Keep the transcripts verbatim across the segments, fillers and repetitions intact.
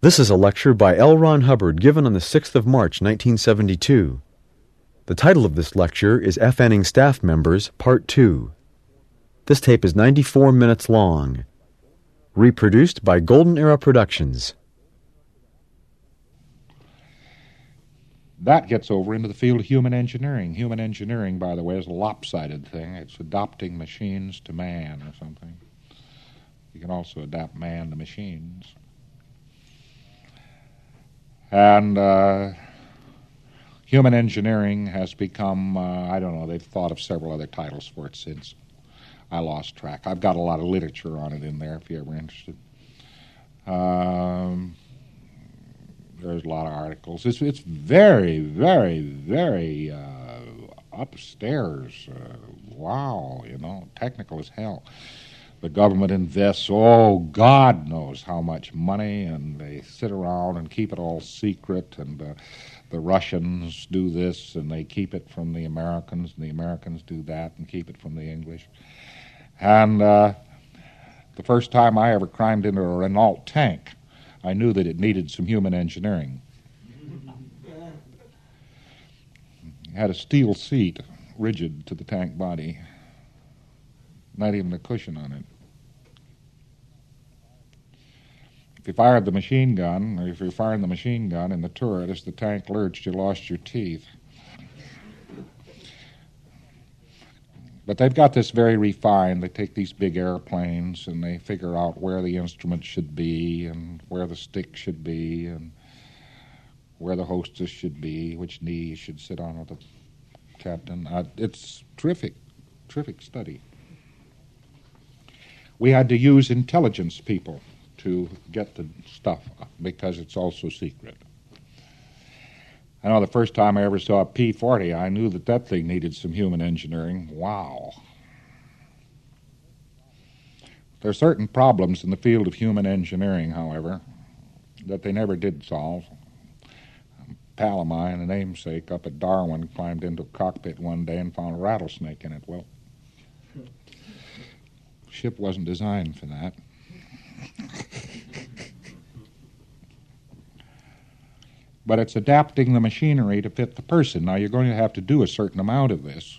This is a lecture by L. Ron Hubbard given on the sixth of March, nineteen seventy-two. The title of this lecture is F. Anning Staff Members, Part two. This tape is ninety-four minutes long. Reproduced by Golden Era Productions. That gets over into the field of human engineering. Human engineering, by the way, is a lopsided thing. It's adopting machines to man or something. You can also adapt man to machines. And uh, human engineering has become, uh, I don't know, they've thought of several other titles for it since. I lost track. I've got a lot of literature on it in there if you're ever interested. Um, there's a lot of articles. It's, it's very, very, very uh, upstairs. Uh, wow, you know, technical as hell. The government invests, oh, God knows how much money, and they sit around and keep it all secret, and uh, the Russians do this, and they keep it from the Americans, and the Americans do that and keep it from the English. And uh, the first time I ever climbed into a Renault tank, I knew that it needed some human engineering. It had a steel seat, rigid to the tank body. Not even a cushion on it. If you fired the machine gun, or if you're firing the machine gun in the turret, as the tank lurched, you lost your teeth. But they've got this very refined. They take these big airplanes and they figure out where the instrument should be and where the stick should be and where the hostess should be, which knee you should sit on with the captain. Uh, it's terrific, terrific study. We had to use intelligence people to get the stuff because it's also secret. I know the first time I ever saw a P forty, I knew that that thing needed some human engineering. Wow. There are certain problems in the field of human engineering, however, that they never did solve. A pal of mine, a namesake up at Darwin, climbed into a cockpit one day and found a rattlesnake in it. Well, ship wasn't designed for that. But it's adapting the machinery to fit the person. Now, you're going to have to do a certain amount of this.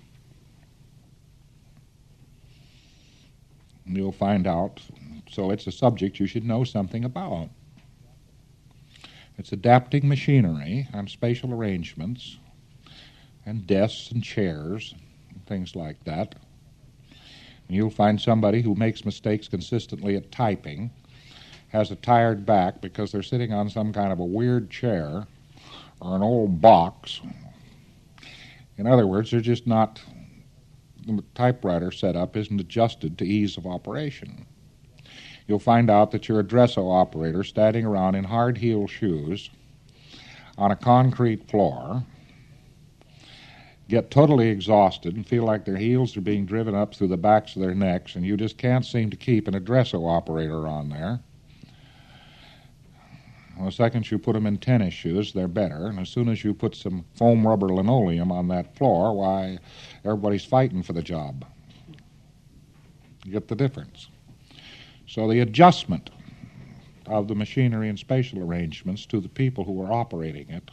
And you'll find out. So it's a subject you should know something about. It's adapting machinery and spatial arrangements and desks and chairs and things like that. And you'll find somebody who makes mistakes consistently at typing, has a tired back because they're sitting on some kind of a weird chair or an old box. In other words, they're just not, the typewriter setup isn't adjusted to ease of operation. You'll find out that you're a Dresso operator standing around in hard-heel shoes on a concrete floor, get totally exhausted and feel like their heels are being driven up through the backs of their necks, and you just can't seem to keep an Dresso operator on there. Well, the second you put them in tennis shoes, they're better, and as soon as you put some foam rubber linoleum on that floor, why, everybody's fighting for the job. You get the difference. So the adjustment of the machinery and spatial arrangements to the people who are operating it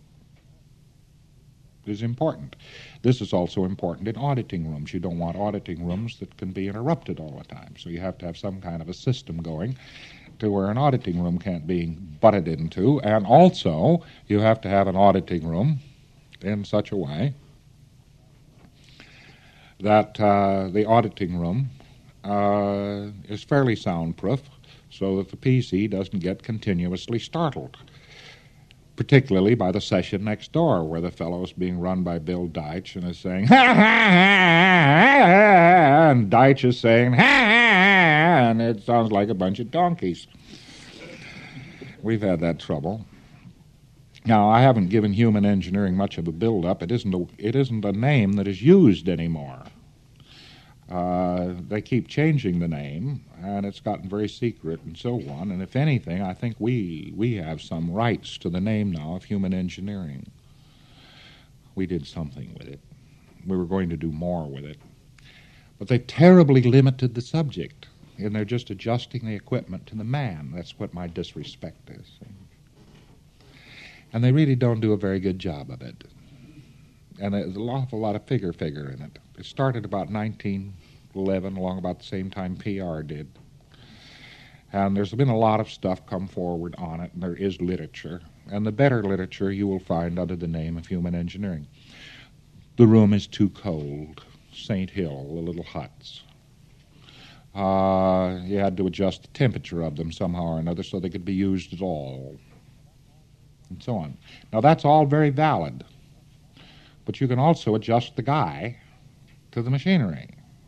is important. This is also important in auditing rooms. You don't want auditing rooms that can be interrupted all the time, so you have to have some kind of a system going to where an auditing room can't be butted into, and also you have to have an auditing room in such a way that uh, the auditing room uh, is fairly soundproof so that the P C doesn't get continuously startled, particularly by the session next door where the fellow's being run by Bill Deitch and is saying, ha, ha, ha, and Deitch is saying, ha, ha, and it sounds like a bunch of donkeys. We've had that trouble. Now, I haven't given human engineering much of a build-up. It isn't a, it isn't a name that is used anymore. Uh, they keep changing the name, and it's gotten very secret and so on. And if anything, I think we we have some rights to the name now of human engineering. We did something with it. We were going to do more with it. But they terribly limited the subject. and they're just adjusting the equipment to the man. That's what my disrespect is. And they really don't do a very good job of it. And there's an awful lot of figure-figure in it. It started about nineteen eleven, along about the same time P R did. And there's been a lot of stuff come forward on it, and there is literature. And the better literature you will find under the name of human engineering. The room is too cold. Saint Hill, the little huts. Uh, you had to adjust the temperature of them somehow or another so they could be used at all. And so on. Now that's all very valid. But you can also adjust the guy to the machinery.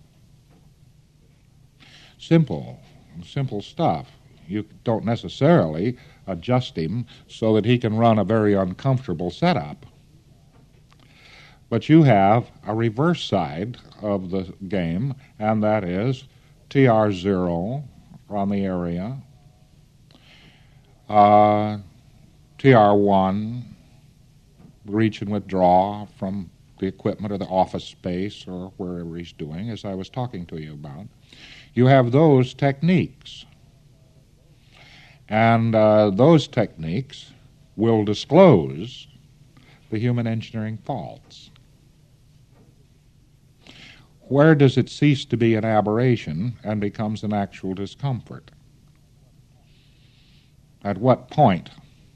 Simple, simple stuff. You don't necessarily adjust him so that he can run a very uncomfortable setup. But you have a reverse side of the game, and that is T R zero on the area, uh, T R one, reach and withdraw from the equipment or the office space or wherever he's doing, as I was talking to you about. You have those techniques. And uh, those techniques will disclose the human engineering faults. Where does it cease to be an aberration and becomes an actual discomfort? At what point?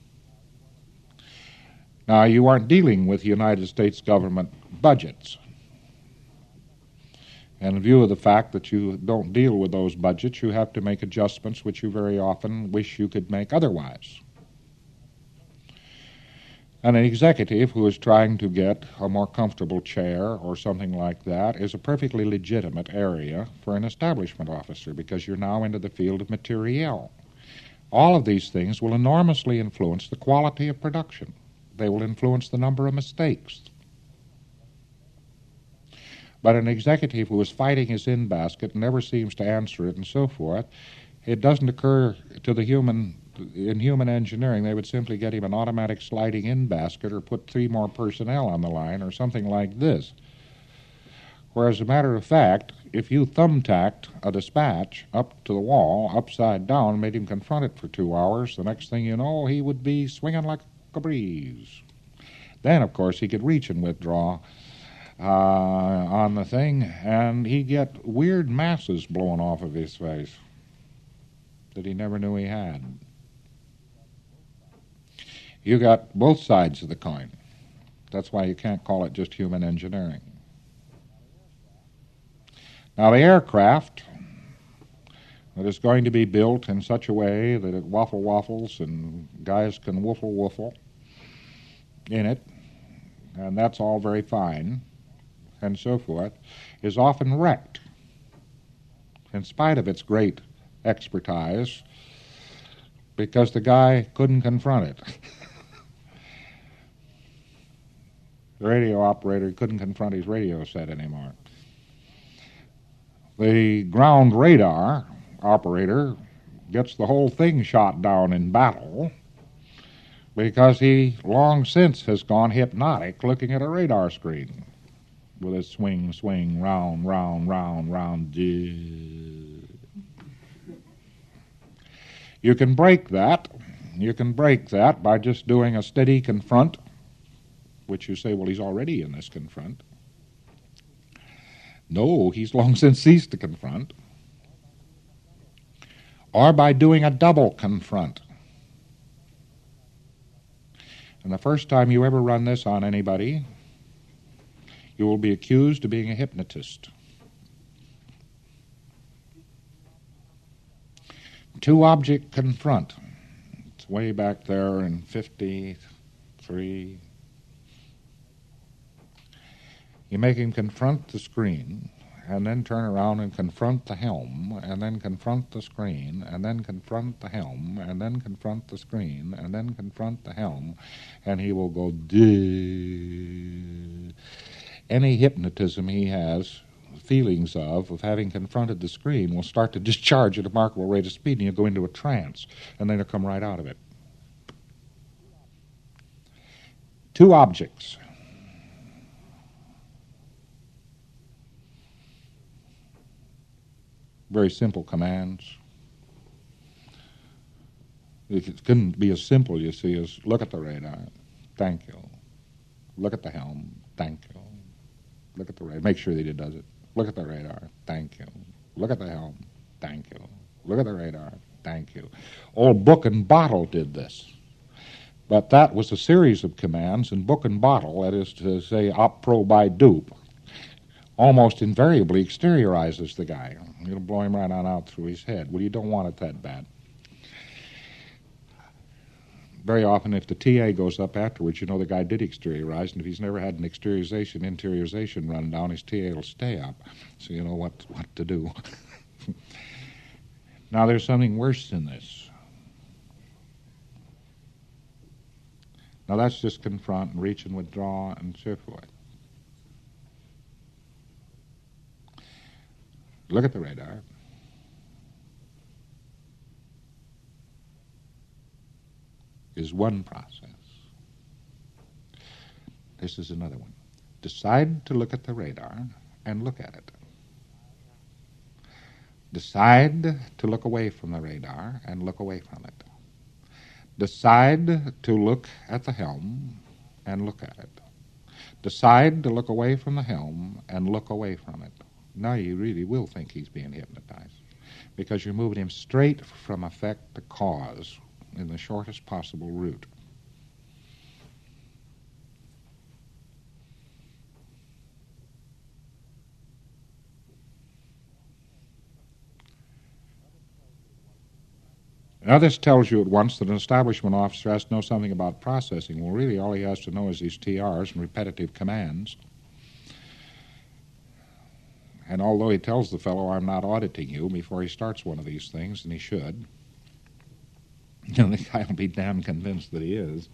Now, you aren't dealing with United States government budgets. And in view of the fact that you don't deal with those budgets, you have to make adjustments which you very often wish you could make otherwise. And an executive who is trying to get a more comfortable chair or something like that is a perfectly legitimate area for an establishment officer because you're now into the field of materiel. All of these things will enormously influence the quality of production. They will influence the number of mistakes. But an executive who is fighting his in basket and never seems to answer it and so forth, it doesn't occur to the human, in human engineering, they would simply get him an automatic sliding in basket or put three more personnel on the line or something like this. Whereas, as a matter of fact, if you thumbtacked a dispatch up to the wall, upside down, and made him confront it for two hours, the next thing you know, he would be swinging like a breeze. Then, of course, he could reach and withdraw uh, on the thing, and he'd get weird masses blowing off of his face that he never knew he had. You got both sides of the coin. That's why you can't call it just human engineering. Now, the aircraft that is going to be built in such a way that it waffle waffles and guys can woofle woofle in it, and that's all very fine, and so forth, is often wrecked in spite of its great expertise because the guy couldn't confront it. The radio operator couldn't confront his radio set anymore. The ground radar operator gets the whole thing shot down in battle because he long since has gone hypnotic looking at a radar screen with a swing, swing, round, round, round, round. You can break that. You can break that by just doing a steady confront, which you say, well, he's already in this confront. No, he's long since ceased to confront. Or by doing a double confront. And the first time you ever run this on anybody, you will be accused of being a hypnotist. Two-object confront. It's way back there in fifty-three. You make him confront the screen, and then turn around and confront the helm, and then confront the screen, and then confront the helm, and then confront the screen, and then confront the helm, and he will go, duh. Any hypnotism he has feelings of, of having confronted the screen, will start to discharge at a remarkable rate of speed, and you'll go into a trance, and then you'll come right out of it. Two objects. Very simple commands. It couldn't be as simple, you see, as look at the radar, thank you. Look at the helm, thank you. Look at the radar, make sure that he does it. Look at the radar, thank you. Look at the helm, thank you. Look at the radar, thank you. Old Book and Bottle did this. But that was a series of commands, and Book and Bottle, that is to say, op pro by dupe, almost invariably exteriorizes the guy. It'll blow him right on out through his head. Well, you don't want it that bad. Very often, if the T A goes up afterwards, you know the guy did exteriorize, and if he's never had an exteriorization, interiorization run down, his T A will stay up, so you know what, what to do. Now, there's something worse than this. Now, that's just confront and reach and withdraw and so forth. Look at the radar. Is one process. This is another one. Decide to look at the radar and look at it. Decide to look away from the radar and look away from it. Decide to look at the helm and look at it. Decide to look away from the helm and look away from it. Now you really will think he's being hypnotized, because you're moving him straight from effect to cause in the shortest possible route. Now this tells you at once that an establishment officer has to know something about processing. Well, really all he has to know is these T Rs and repetitive commands. And although he tells the fellow, I'm not auditing you, before he starts one of these things, and he should, you know, the guy will be damn convinced that he is.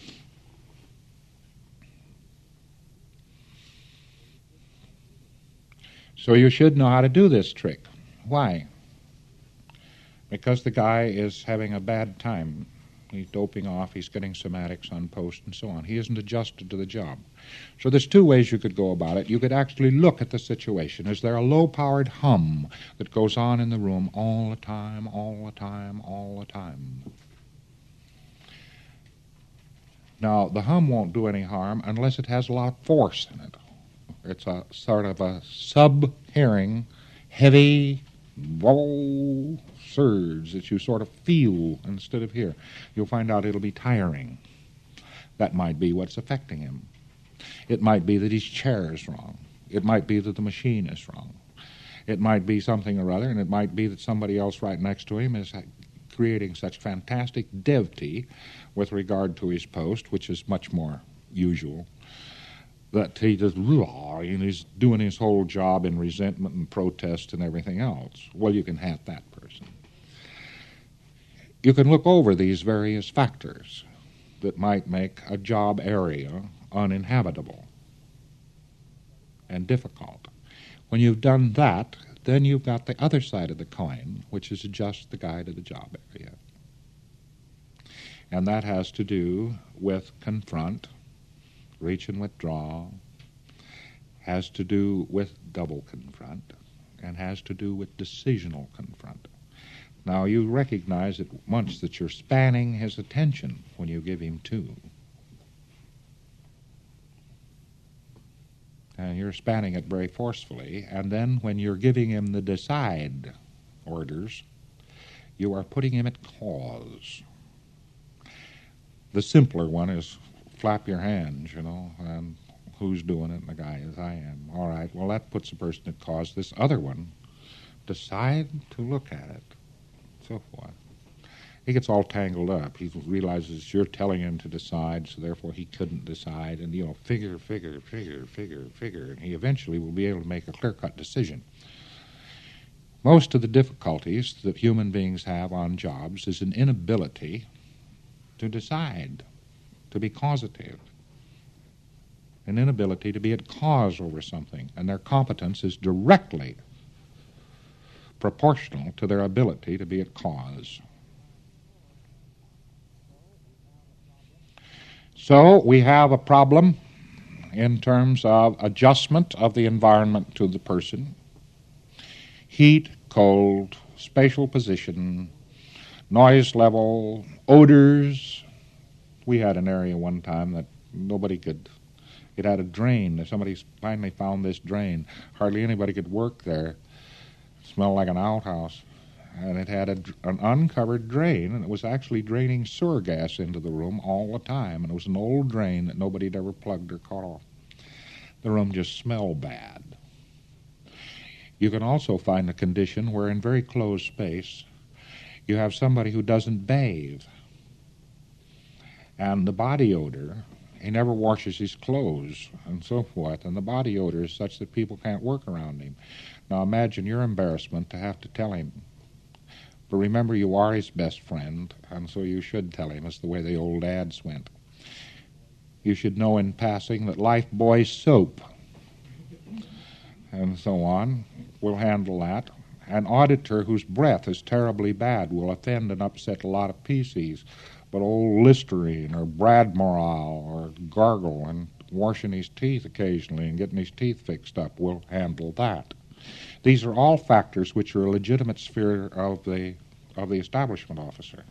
So you should know how to do this trick. Why? Because the guy is having a bad time. He's doping off, he's getting somatics on post and so on. He isn't adjusted to the job. So there's two ways you could go about it. You could actually look at the situation. Is there a low-powered hum that goes on in the room all the time, all the time, all the time? Now, the hum won't do any harm unless it has a lot of force in it. It's a sort of a sub-hearing, heavy, whoa, surge that you sort of feel instead of hear. You'll find out it'll be tiring. That might be what's affecting him. It might be that his chair is wrong. It might be that the machine is wrong. It might be something or other, and it might be that somebody else right next to him is creating such fantastic devty with regard to his post, which is much more usual, that he just, and he's doing his whole job in resentment and protest and everything else. Well, you can have that person. You can look over these various factors that might make a job area uninhabitable and difficult. When you've done that, then you've got the other side of the coin, which is adjust the guy to the job area. And that has to do with confront, reach and withdraw, has to do with double confront, and has to do with decisional confront. Now, you recognize at once that you're spanning his attention when you give him two. And you're spanning it very forcefully, and then when you're giving him the decide orders, you are putting him at cause. The simpler one is flap your hands, you know, and who's doing it? And the guy is, I am. All right, well, that puts the person at cause. This other one, decide to look at it, so forth. He gets all tangled up. He realizes you're telling him to decide, so therefore he couldn't decide, and, you know, figure, figure, figure, figure, figure, and he eventually will be able to make a clear-cut decision. Most of the difficulties that human beings have on jobs is an inability to decide, to be causative, an inability to be at cause over something, and their competence is directly proportional to their ability to be at cause. So we have a problem in terms of adjustment of the environment to the person, heat, cold, spatial position, noise level, odors. We had an area one time that nobody could, it had a drain. Somebody finally found this drain. Hardly anybody could work there. It smelled like an outhouse. And it had a, an uncovered drain, and it was actually draining sewer gas into the room all the time. And it was an old drain that nobody had ever plugged or cut off. The room just smelled bad. You can also find a condition where in very closed space you have somebody who doesn't bathe. And the body odor, he never washes his clothes and so forth, and the body odor is such that people can't work around him. Now imagine your embarrassment to have to tell him. But remember, you are his best friend, and so you should tell him. It's the way the old ads went. You should know in passing that Lifebuoy soap and so on will handle that. An auditor whose breath is terribly bad will offend and upset a lot of P Cs. But old Listerine or Bradmoral or gargle and washing his teeth occasionally and getting his teeth fixed up will handle that. These are all factors which are a legitimate sphere of the of the establishment officer.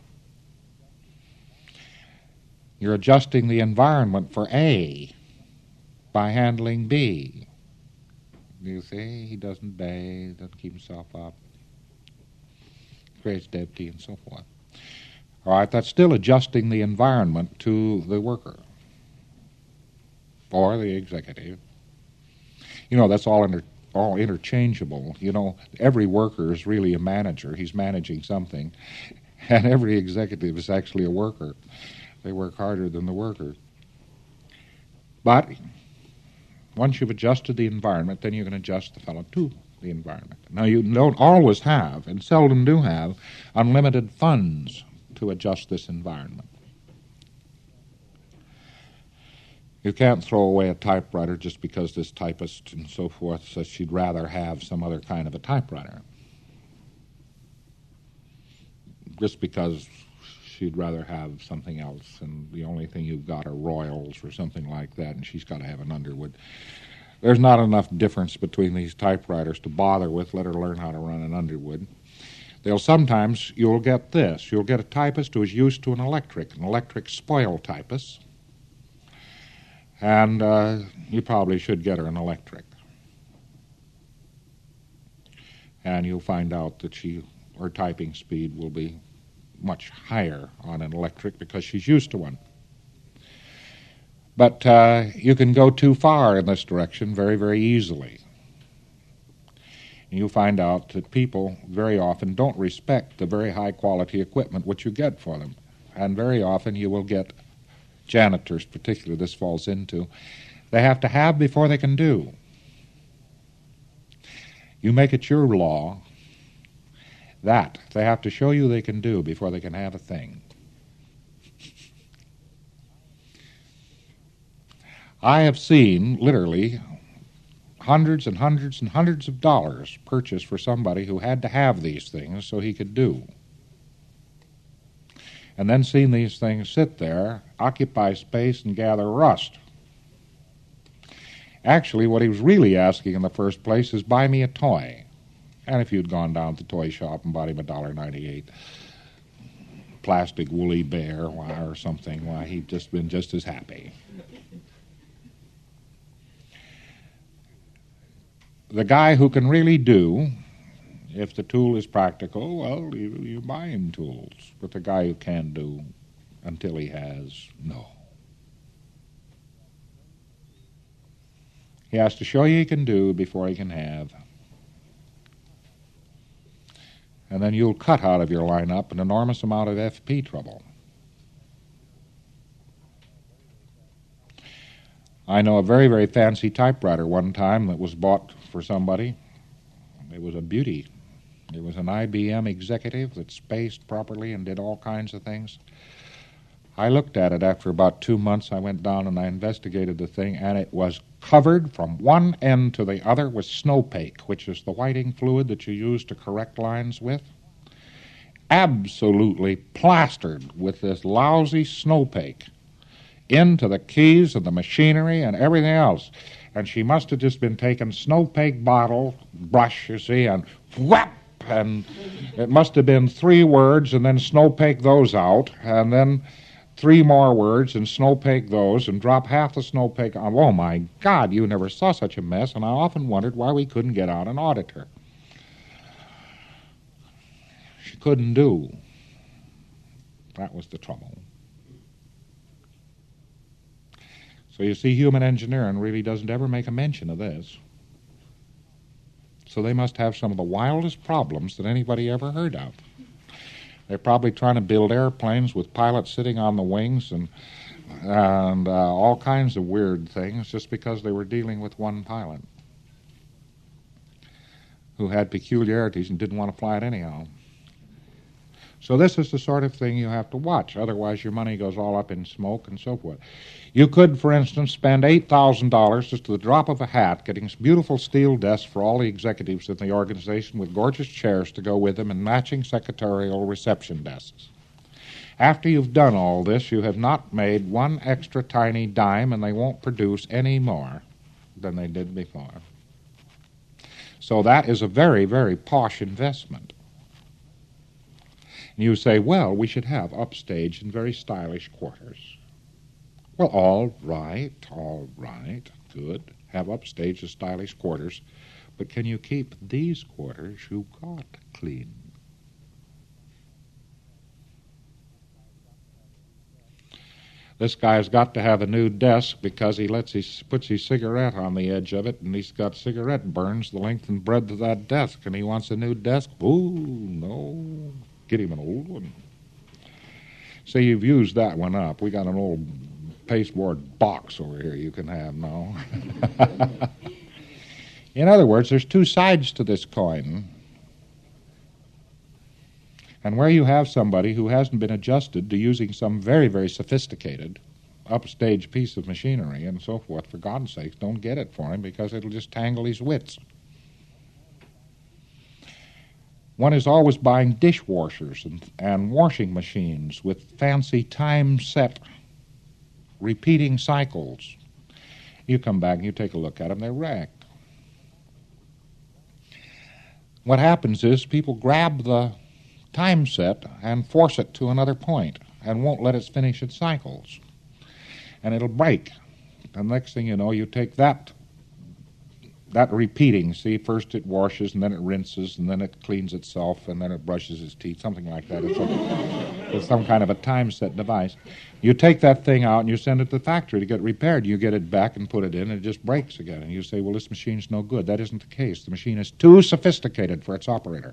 You're adjusting the environment for A by handling B. You see, he doesn't bathe, doesn't keep himself up, creates deputy and so forth. All right, that's still adjusting the environment to the worker or the executive. You know, that's all inter- all interchangeable. You know, every worker is really a manager. He's managing something. And every executive is actually a worker. They work harder than the worker. But once you've adjusted the environment, then you can adjust the fellow to the environment. Now, you don't always have, and seldom do have, unlimited funds to adjust this environment. You can't throw away a typewriter just because this typist and so forth says she'd rather have some other kind of a typewriter. Just because she'd rather have something else, and the only thing you've got are Royals or something like that, and she's got to have an Underwood. There's not enough difference between these typewriters to bother with. Let her learn how to run an Underwood. They'll sometimes, you'll get this. You'll get a typist who is used to an electric, an electric spoil typist. And uh, you probably should get her an electric. And you'll find out that she, her typing speed will be much higher on an electric because she's used to one. But uh, you can go too far in this direction very, very easily. And you'll find out that people very often don't respect the very high-quality equipment which you get for them. And very often you will get janitors, particularly this falls into, they have to have before they can do. You make it your law that they have to show you they can do before they can have a thing. I have seen, literally, hundreds and hundreds and hundreds of dollars purchased for somebody who had to have these things so he could do. And then seen these things sit there, occupy space, and gather rust. Actually, what he was really asking in the first place is, buy me a toy. And if you'd gone down to the toy shop and bought him a one dollar ninety-eight plastic woolly bear why, or something, why, he'd just been just as happy. The guy who can really do, if the tool is practical, well, you, you buy him tools. But the guy who can do until he has, no. He has to show you he can do before he can have. And then you'll cut out of your lineup an enormous amount of F P trouble. I know a very, very fancy typewriter one time that was bought for somebody. It was a beauty. It was an I B M executive that spaced properly and did all kinds of things. I looked at it after about two months. I went down and I investigated the thing, and it was covered from one end to the other with snowpake, which is the whiting fluid that you use to correct lines with. Absolutely plastered with this lousy snowpake into the keys and the machinery and everything else. And she must have just been taking snowpake bottle, brush, you see, and whap, and it must have been three words, and then snowpake those out, and then three more words, and snowpake those, and drop half the snowpake on. Oh, my God, you never saw such a mess, and I often wondered why we couldn't get out an auditor. She couldn't do. That was the trouble. So you see, human engineering really doesn't ever make a mention of this. So they must have some of the wildest problems that anybody ever heard of. They're probably trying to build airplanes with pilots sitting on the wings and and uh, all kinds of weird things just because they were dealing with one pilot who had peculiarities and didn't want to fly it anyhow. So this is the sort of thing you have to watch. Otherwise, your money goes all up in smoke and so forth. You could, for instance, spend eight thousand dollars just to the drop of a hat getting beautiful steel desks for all the executives in the organization with gorgeous chairs to go with them and matching secretarial reception desks. After you've done all this, you have not made one extra tiny dime, and they won't produce any more than they did before. So that is a very, very posh investment. And you say, well, we should have upstage and very stylish quarters. Well, all right, all right, good. Have upstage and stylish quarters. But can you keep these quarters you got clean? This guy's got to have a new desk because he lets his, puts his cigarette on the edge of it, and he's got cigarette burns the length and breadth of that desk, and he wants a new desk. Ooh, no. Get him an old one. So you've used that one up. We got an old pasteboard box over here you can have now. In other words, there's two sides to this coin. And where you have somebody who hasn't been adjusted to using some very, very sophisticated upstage piece of machinery and so forth, for God's sakes, don't get it for him because it'll just tangle his wits. One is always buying dishwashers and, and washing machines with fancy time-set repeating cycles. You come back and you take a look at them, they're wrecked. What happens is people grab the time set and force it to another point and won't let it finish its cycles. And it'll break. The next thing you know, you take that that repeating, see, first it washes and then it rinses and then it cleans itself and then it brushes its teeth, something like that. It's, a, it's some kind of a time set device. You take that thing out and you send it to the factory to get repaired. You get it back and put it in and it just breaks again. And you say, well, this machine's no good. That isn't the case. The machine is too sophisticated for its operator.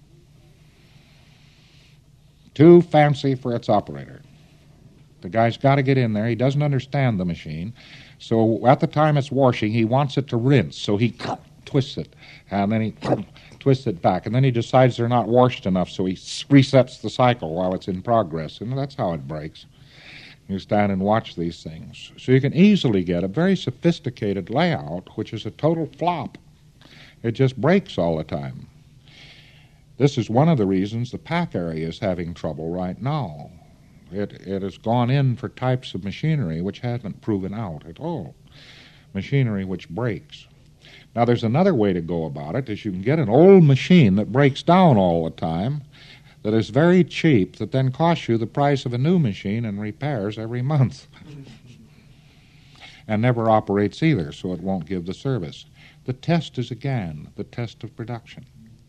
Too fancy for its operator. The guy's got to get in there. He doesn't understand the machine. So at the time it's washing, he wants it to rinse. So he twists it, and then he twists it back. And then he decides they're not washed enough, so he resets the cycle while it's in progress. And that's how it breaks. You stand and watch these things. So you can easily get a very sophisticated layout, which is a total flop. It just breaks all the time. This is one of the reasons the pack area is having trouble right now. It, it has gone in for types of machinery which haven't proven out at all. Machinery which breaks. Now there's another way to go about it, is you can get an old machine that breaks down all the time, that is very cheap, that then costs you the price of a new machine and repairs every month. And never operates either, so it won't give the service. The test is again the test of production.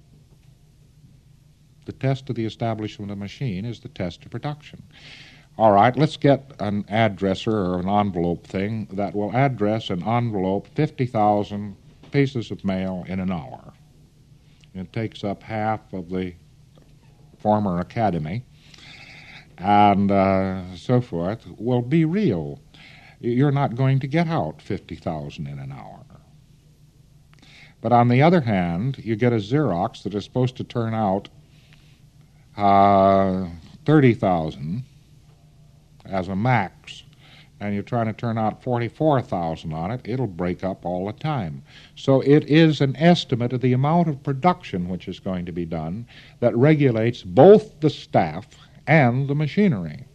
The test of the establishment of a machine is the test of production. All right, let's get an addresser or an envelope thing that will address an envelope fifty thousand pieces of mail in an hour. It takes up half of the former academy and uh, so forth. Will be real. You're not going to get out fifty thousand in an hour. But on the other hand, you get a Xerox that is supposed to turn out Uh, thirty thousand as a max, and you're trying to turn out forty-four thousand on it, it'll break up all the time. So it is an estimate of the amount of production which is going to be done that regulates both the staff and the machinery.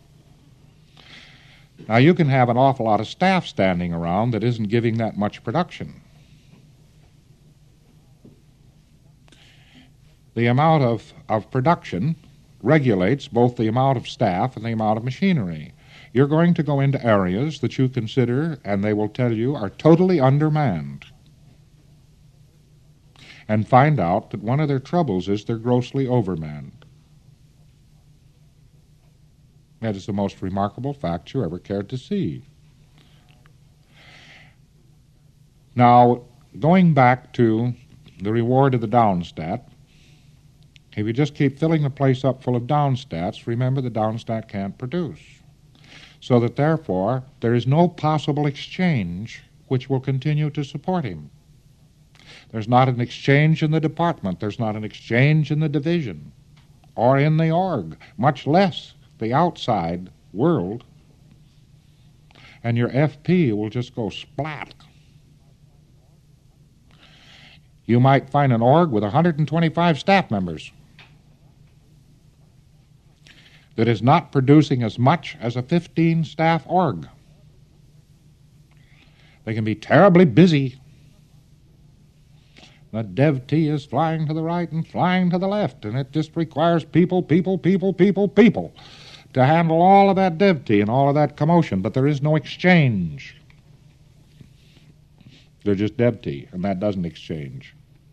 Now you can have an awful lot of staff standing around that isn't giving that much production. the amount of, of production regulates both the amount of staff and the amount of machinery. You're going to go into areas that you consider, and they will tell you, are totally undermanned, and find out that one of their troubles is they're grossly overmanned. That is the most remarkable fact you ever cared to see. Now, going back to the reward of the downstat, if you just keep filling the place up full of downstats, remember the downstat can't produce. So that therefore, there is no possible exchange which will continue to support him. There's not an exchange in the department, there's not an exchange in the division, or in the org, much less the outside world, and your F P will just go splat. You might find an org with one hundred twenty-five staff members that is not producing as much as a fifteen staff org. They can be terribly busy. The dev T is flying to the right and flying to the left, and it just requires people, people, people, people, people to handle all of that dev T and all of that commotion, but there is no exchange. They're just dev T, and that doesn't exchange.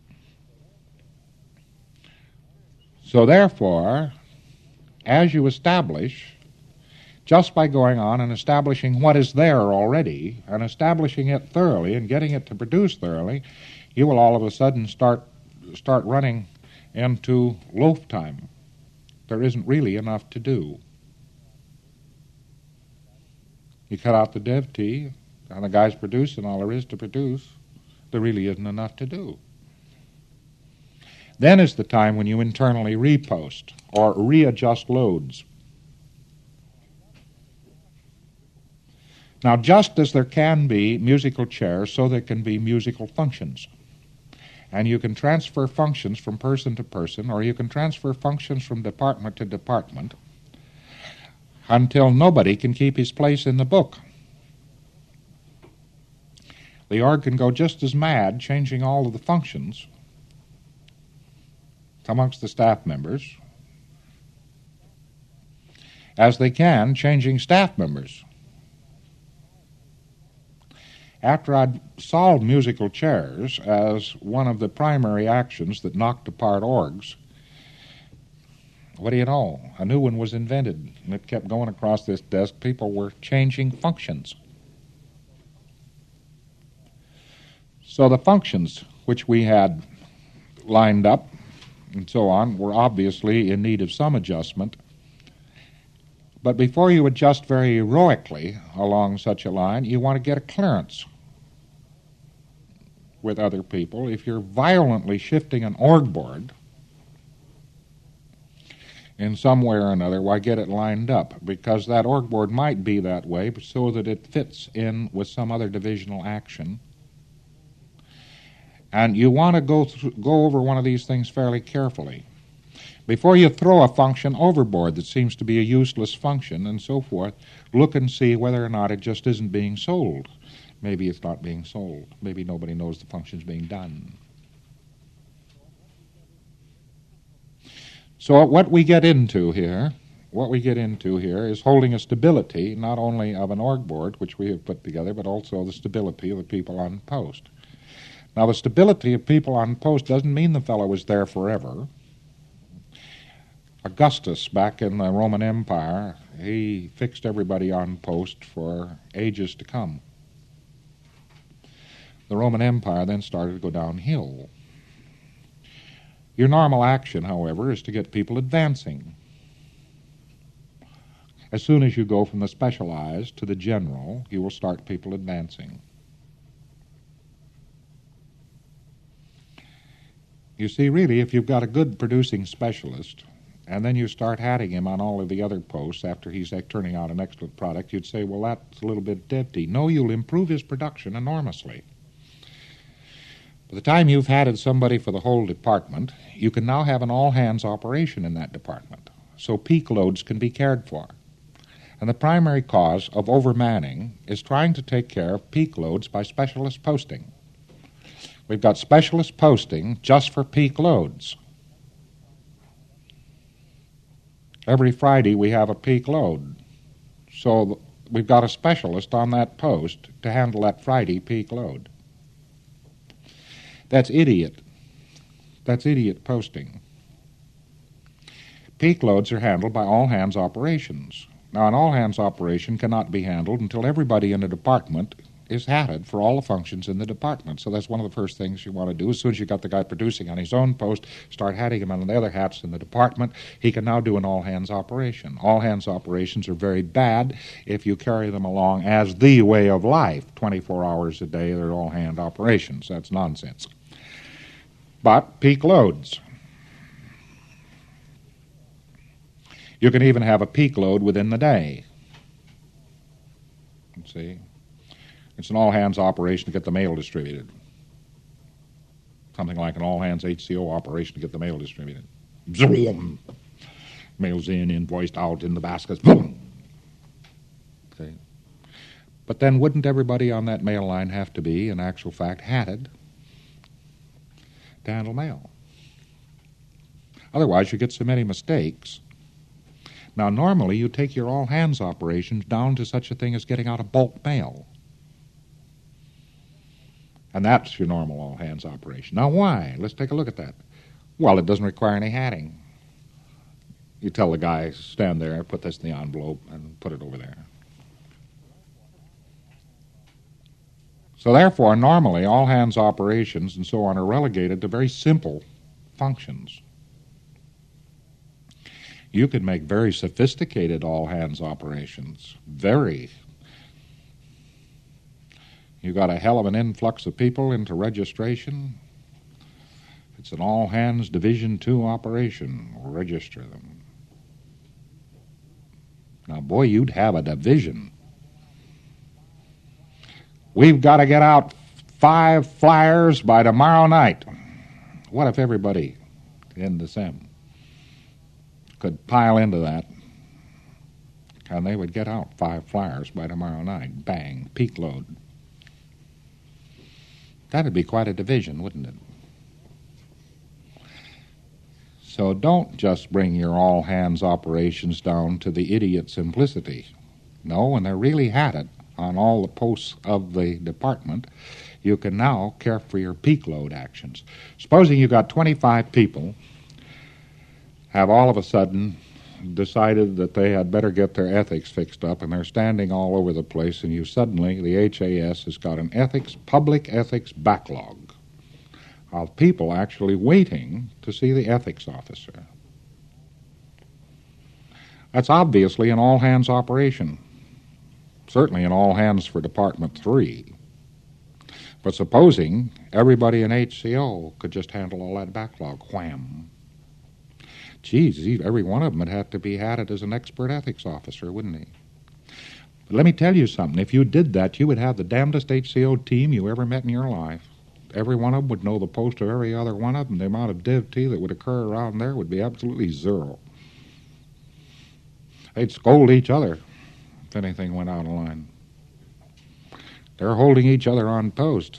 So therefore, as you establish, just by going on and establishing what is there already, and establishing it thoroughly and getting it to produce thoroughly, you will all of a sudden start start running into loaf time. There isn't really enough to do. You cut out the dev T, and the guy's producing all there is to produce. There really isn't enough to do. Then is the time when you internally repost or readjust loads. Now, just as there can be musical chairs, so there can be musical functions. And you can transfer functions from person to person, or you can transfer functions from department to department until nobody can keep his place in the book. The org can go just as mad, changing all of the functions amongst the staff members as they can changing staff members. After I'd solved musical chairs as one of the primary actions that knocked apart orgs, what do you know? A new one was invented, and it kept going across this desk. People were changing functions. So the functions which we had lined up and so on were obviously in need of some adjustment. But before you adjust very heroically along such a line, you want to get a clearance with other people. If you're violently shifting an org board in some way or another, why, get it lined up, because that org board might be that way so that it fits in with some other divisional action. And you want to go through, go over one of these things fairly carefully. Before you throw a function overboard that seems to be a useless function and so forth, look and see whether or not it just isn't being sold. Maybe it's not being sold. Maybe nobody knows the function's being done. So what we get into here, what we get into here is holding a stability not only of an org board, which we have put together, but also the stability of the people on post. Now, the stability of people on post doesn't mean the fellow was there forever. Augustus, back in the Roman Empire, he fixed everybody on post for ages to come. The Roman Empire then started to go downhill. Your normal action, however, is to get people advancing. As soon as you go from the specialized to the general, you will start people advancing. You see, really, if you've got a good producing specialist, and then you start adding him on all of the other posts after he's turning out an excellent product, you'd say, well, that's a little bit empty. No, you'll improve his production enormously. By the time you've added somebody for the whole department, you can now have an all-hands operation in that department, so peak loads can be cared for. And the primary cause of overmanning is trying to take care of peak loads by specialist posting. We've got specialist posting just for peak loads. Every Friday we have a peak load. So we've got a specialist on that post to handle that Friday peak load. That's idiot. That's idiot posting. Peak loads are handled by all-hands operations. Now, an all-hands operation cannot be handled until everybody in the department is hatted for all the functions in the department. So that's one of the first things you want to do. As soon as you got the guy producing on his own post, start hatting him on the other hats in the department, he can now do an all-hands operation. All-hands operations are very bad if you carry them along as the way of life. twenty-four hours a day, they're all-hand operations. That's nonsense. But peak loads. You can even have a peak load within the day. Let's see. It's an all-hands operation to get the mail distributed. Something like an all-hands H C O operation to get the mail distributed. Zoom! Mail's in, invoiced out, in the baskets. Boom! See? But then wouldn't everybody on that mail line have to be, in actual fact, hatted to handle mail? Otherwise, you get so many mistakes. Now, normally, you take your all-hands operations down to such a thing as getting out a bulk mail. And that's your normal all-hands operation. Now, why? Let's take a look at that. Well, it doesn't require any hatting. You tell the guy, stand there, put this in the envelope, and put it over there. So, therefore, normally, all-hands operations and so on are relegated to very simple functions. You can make very sophisticated all-hands operations. Very. You got a hell of an influx of people into registration. It's an all-hands Division two operation. Register them. Now, boy, you'd have a division. We've got to get out five flyers by tomorrow night. What if everybody in the Sem could pile into that, and they would get out five flyers by tomorrow night? Bang, peak load. That'd be quite a division, wouldn't it? So don't just bring your all-hands operations down to the idiot simplicity. No, when they're really had it on all the posts of the department, you can now care for your peak load actions. Supposing you got twenty-five people have all of a sudden decided that they had better get their ethics fixed up, and they're standing all over the place, and you suddenly, the H A S has got an ethics, public ethics backlog of people actually waiting to see the ethics officer. That's obviously an all-hands operation, certainly an all-hands for Department three. But supposing everybody in H C O could just handle all that backlog, wham. Geez, every one of them would have to be hatted as an expert ethics officer, wouldn't he? But let me tell you something. If you did that, you would have the damnedest H C O team you ever met in your life. Every one of them would know the post of every other one of them. The amount of div T that would occur around there would be absolutely zero. They'd scold each other if anything went out of line. They're holding each other on post.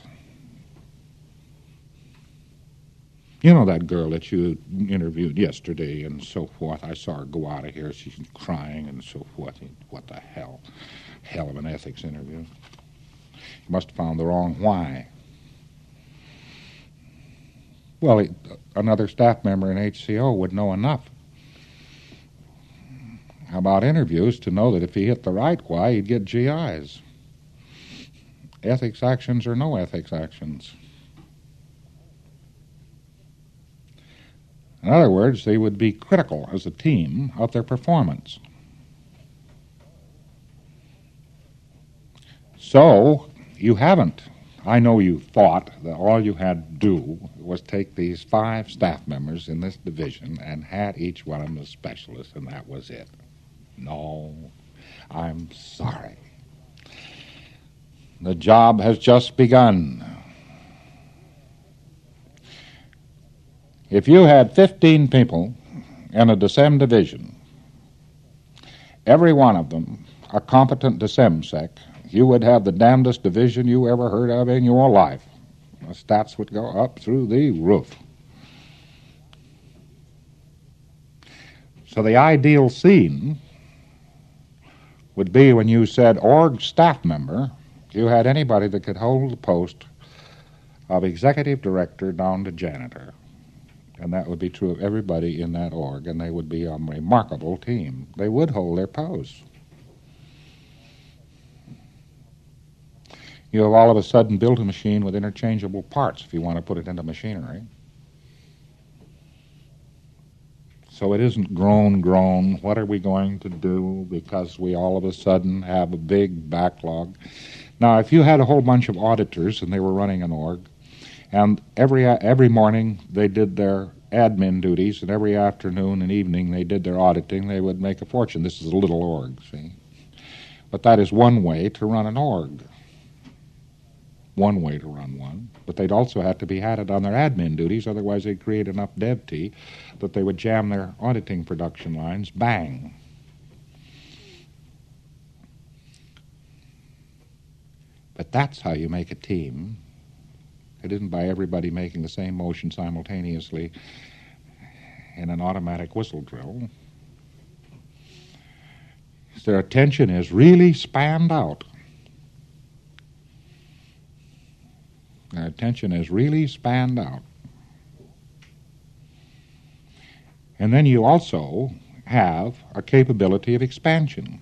You know that girl that you interviewed yesterday and so forth. I saw her go out of here. She's crying and so forth. What the hell? Hell of an ethics interview. You must have found the wrong why. Well, it, another staff member in H C O would know enough about interviews to know that if he hit the right why, he'd get G Is. Ethics actions or no ethics actions. In other words, they would be critical as a team of their performance. So, you haven't. I know you thought that all you had to do was take these five staff members in this division and hat each one of them a specialist, and that was it. No, I'm sorry. The job has just begun. If you had fifteen people in a DECEM division, every one of them a competent DECEMSEC, you would have the damnedest division you ever heard of in your life. The stats would go up through the roof. So the ideal scene would be when you said org staff member, you had anybody that could hold the post of executive director down to janitor. And that would be true of everybody in that org, and they would be a remarkable team. They would hold their posts. You have all of a sudden built a machine with interchangeable parts if you want to put it into machinery. So it isn't groan, groan, what are we going to do because we all of a sudden have a big backlog. Now, if you had a whole bunch of auditors and they were running an org, and every every morning they did their admin duties, and every afternoon and evening they did their auditing, they would make a fortune. This is a little org, see? But that is one way to run an org. One way to run one. But they'd also have to be hatted on their admin duties, otherwise they'd create enough dev tea that they would jam their auditing production lines, bang. But that's how you make a team. It isn't by everybody making the same motion simultaneously in an automatic whistle drill. Their attention is really spanned out. Their attention is really spanned out. And then you also have a capability of expansion.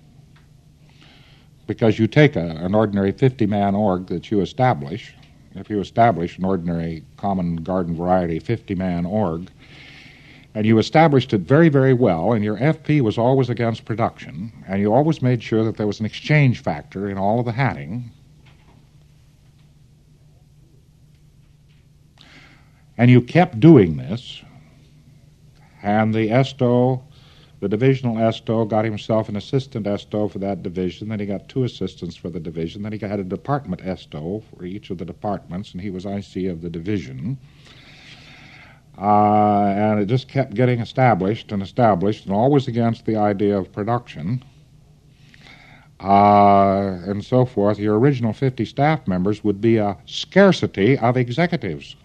Because you take a, an ordinary fifty-man org that you establish, if you establish an ordinary common garden variety fifty-man org, and you established it very, very well, and your F P was always against production, and you always made sure that there was an exchange factor in all of the hatting, and you kept doing this, and the ESTO, the divisional ESTO, got himself an assistant ESTO for that division, then he got two assistants for the division, then he had a department ESTO for each of the departments, and he was I C of the division. Uh, and it just kept getting established and established, and always against the idea of production, uh, and so forth. Your original fifty staff members would be a scarcity of executives.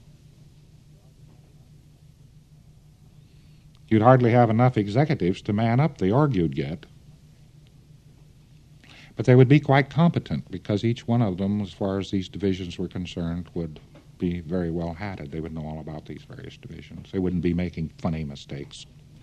You'd hardly have enough executives to man up the org you'd get. But they would be quite competent, because each one of them, as far as these divisions were concerned, would be very well hatted. They would know all about these various divisions. They wouldn't be making funny mistakes.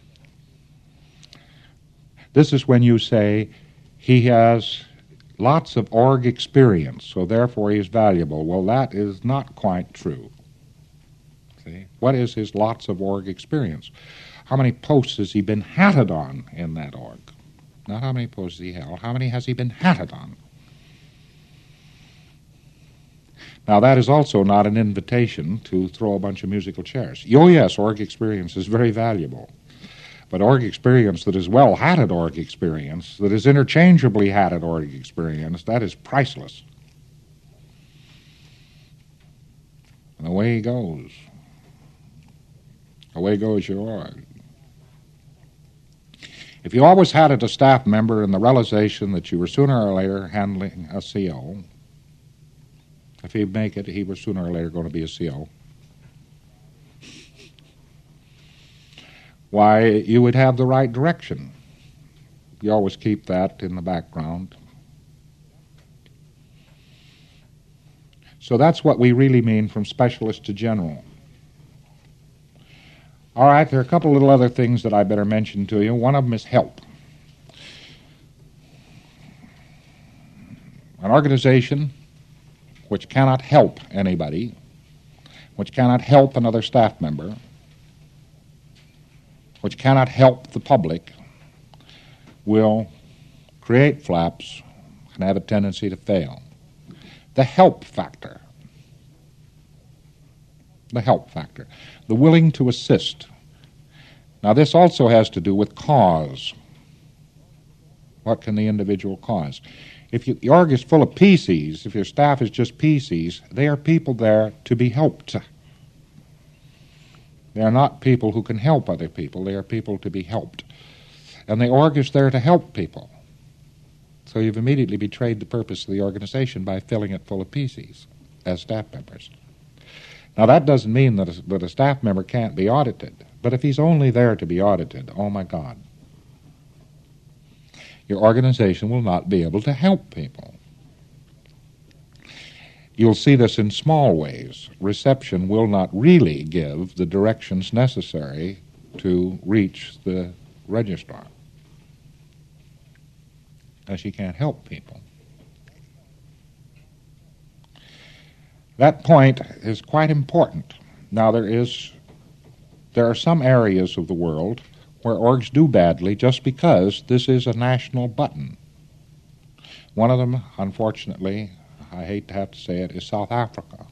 This is when you say he has lots of org experience, so therefore he's valuable. Well, that is not quite true. See? What is his lots of org experience? How many posts has he been hatted on in that org? Not how many posts he held. How many has he been hatted on? Now, that is also not an invitation to throw a bunch of musical chairs. Oh, yes, org experience is very valuable. But org experience that is well-hatted org experience, that is interchangeably hatted org experience, that is priceless. And away goes. Away goes your org. If you always hatted a staff member in the realization that you were sooner or later handling a C O, if he'd make it, he was sooner or later going to be a C O. Why, you would have the right direction. You always keep that in the background. So that's what we really mean from specialist to general. All right, there are a couple little other things that I better mention to you. One of them is help. An organization which cannot help anybody, which cannot help another staff member, which cannot help the public, will create flaps and have a tendency to fail. The help factor. The help factor. The willing to assist. Now, this also has to do with cause. What can the individual cause? If you, your org is full of P Cs, if your staff is just P Cs, they are people there to be helped. They are not people who can help other people. They are people to be helped. And the org is there to help people. So you've immediately betrayed the purpose of the organization by filling it full of P Cs as staff members. Now, that doesn't mean that a, that a staff member can't be audited, But if he's only there to be audited, oh my God, your organization will not be able to help people. You'll see this in small ways. Reception will not really give the directions necessary to reach the registrar, as she can't help people. That point is quite important. Now, there is, there are some areas of the world where orgs do badly just because this is a national button. One of them, unfortunately, I hate to have to say it, is South Africa.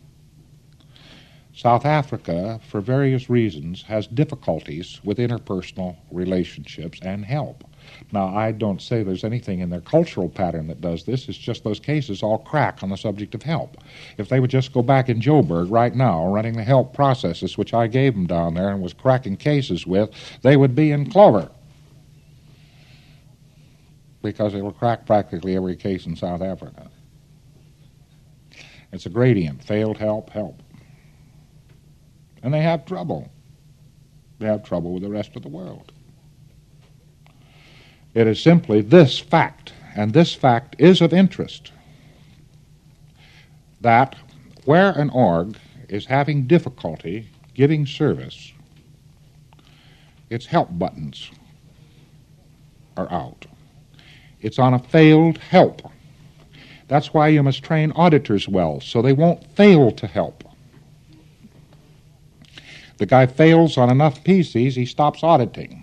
South Africa, for various reasons, has difficulties with interpersonal relationships and help. Now, I don't say there's anything in their cultural pattern that does this. It's just those cases all crack on the subject of help. If they would just go back in Joburg right now, running the help processes, which I gave them down there and was cracking cases with, they would be in clover, because they will crack practically every case in South Africa. It's a gradient: failed help, help. And they have trouble. They have trouble with the rest of the world. It is simply this fact, and this fact is of interest, that where an org is having difficulty giving service, its help buttons are out. It's on a failed help. That's why you must train auditors well, so they won't fail to help. The guy fails on enough P Cs, he stops auditing.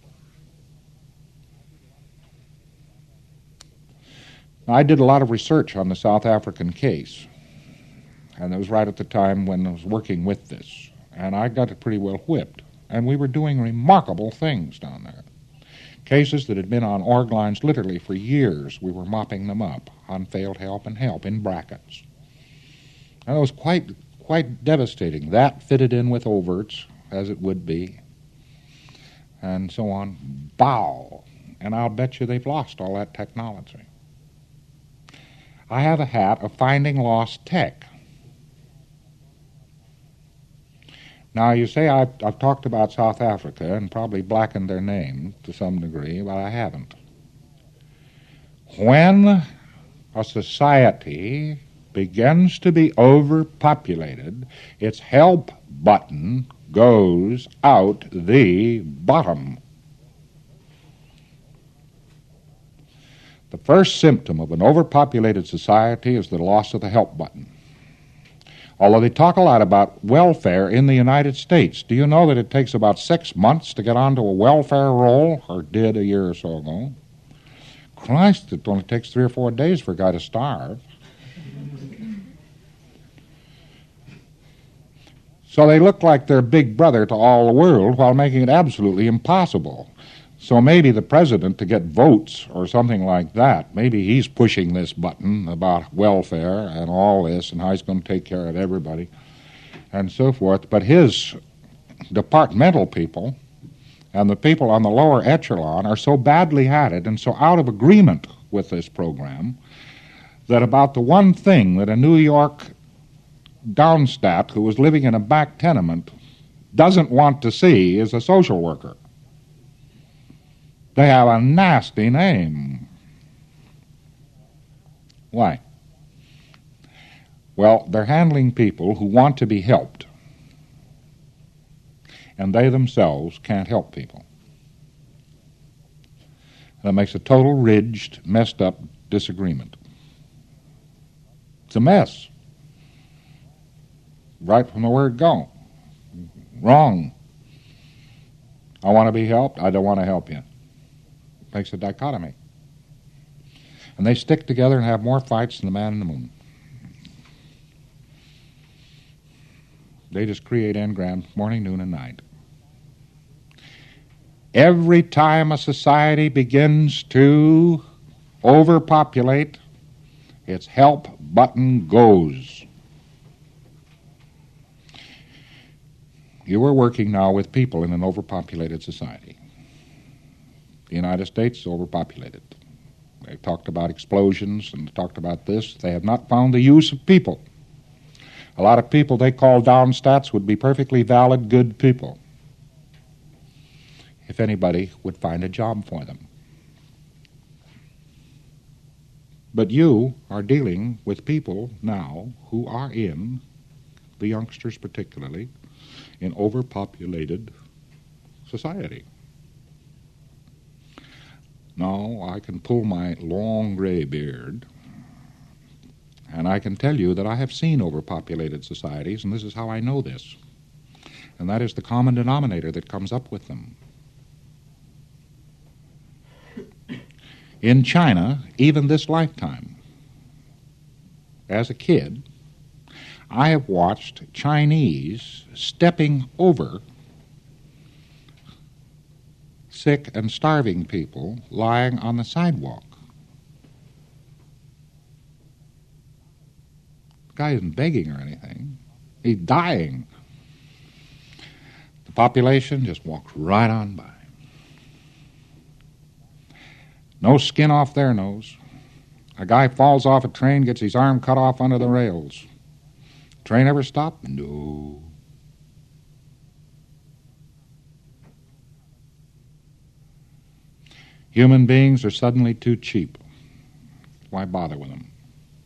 Now, I did a lot of research on the South African case, and it was right at the time when I was working with this, and I got it pretty well whipped, and we were doing remarkable things down there. Cases that had been on org lines literally for years, we were mopping them up on failed help and help in brackets. And it was quite quite devastating. That fitted in with overts, as it would be, and so on. Bow! And I'll bet you they've lost all that technology. I have a hat of finding lost tech. Now, you say I've, I've talked about South Africa and probably blackened their name to some degree, but I haven't. When a society begins to be overpopulated, its help button goes out the bottom. The first symptom of an overpopulated society is the loss of the help button. Although they talk a lot about welfare in the United States, do you know that it takes about six months to get onto a welfare roll, or did a year or so ago? Christ, it only takes three or four days for a guy to starve. So they look like they're big brother to all the world while making it absolutely impossible. So maybe the president, to get votes or something like that, maybe he's pushing this button about welfare and all this and how he's going to take care of everybody and so forth. But his departmental people and the people on the lower echelon are so badly at it and so out of agreement with this program that about the one thing that a New York downstat who was living in a back tenement doesn't want to see is a social worker. They have a nasty name. Why? Well, they're handling people who want to be helped, and they themselves can't help people. That makes a total ridged, messed up disagreement. It's a mess. Right from the word go. Wrong. I want to be helped. I don't want to help you. Makes a dichotomy. And they stick together and have more fights than the man in the moon. They just create engrams morning, noon, and night. Every time a society begins to overpopulate, its help button goes. You are working now with people in an overpopulated society. The United States is overpopulated. They've talked about explosions and talked about this. They have not found the use of people. A lot of people they call downstats would be perfectly valid, good people. if anybody would find a job for them. But you are dealing with people now who are in, the youngsters particularly, in overpopulated society. Now, I can pull my long gray beard, and I can tell you that I have seen overpopulated societies, and this is how I know this. And that is the common denominator that comes up with them. In China, even this lifetime, as a kid, I have watched Chinese stepping over sick and starving people lying on the sidewalk. The guy isn't begging or anything. He's dying. The population just walks right on by. No skin off their nose. A guy falls off a train, gets his arm cut off under the rails. Train ever stop? No. Human beings are suddenly too cheap. Why bother with them?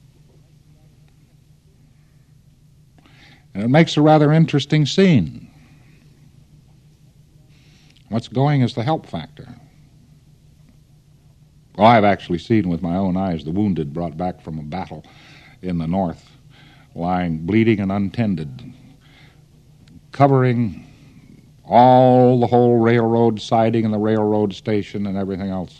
And it makes a rather interesting scene. What's going is the help factor. Well, I've actually seen with my own eyes the wounded brought back from a battle in the north, lying bleeding and untended, covering all the whole railroad siding and the railroad station and everything else.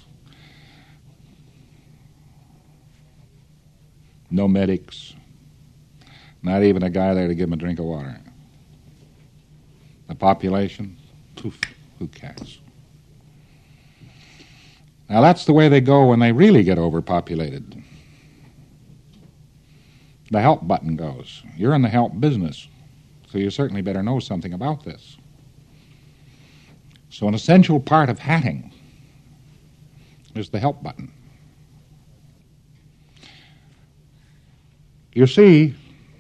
No medics, not even a guy there to give them a drink of water. The population, poof, who cares? Now that's the way they go when they really get overpopulated. The help button goes. You're in the help business, so you certainly better know something about this. So an essential part of hatting is the help button. You see,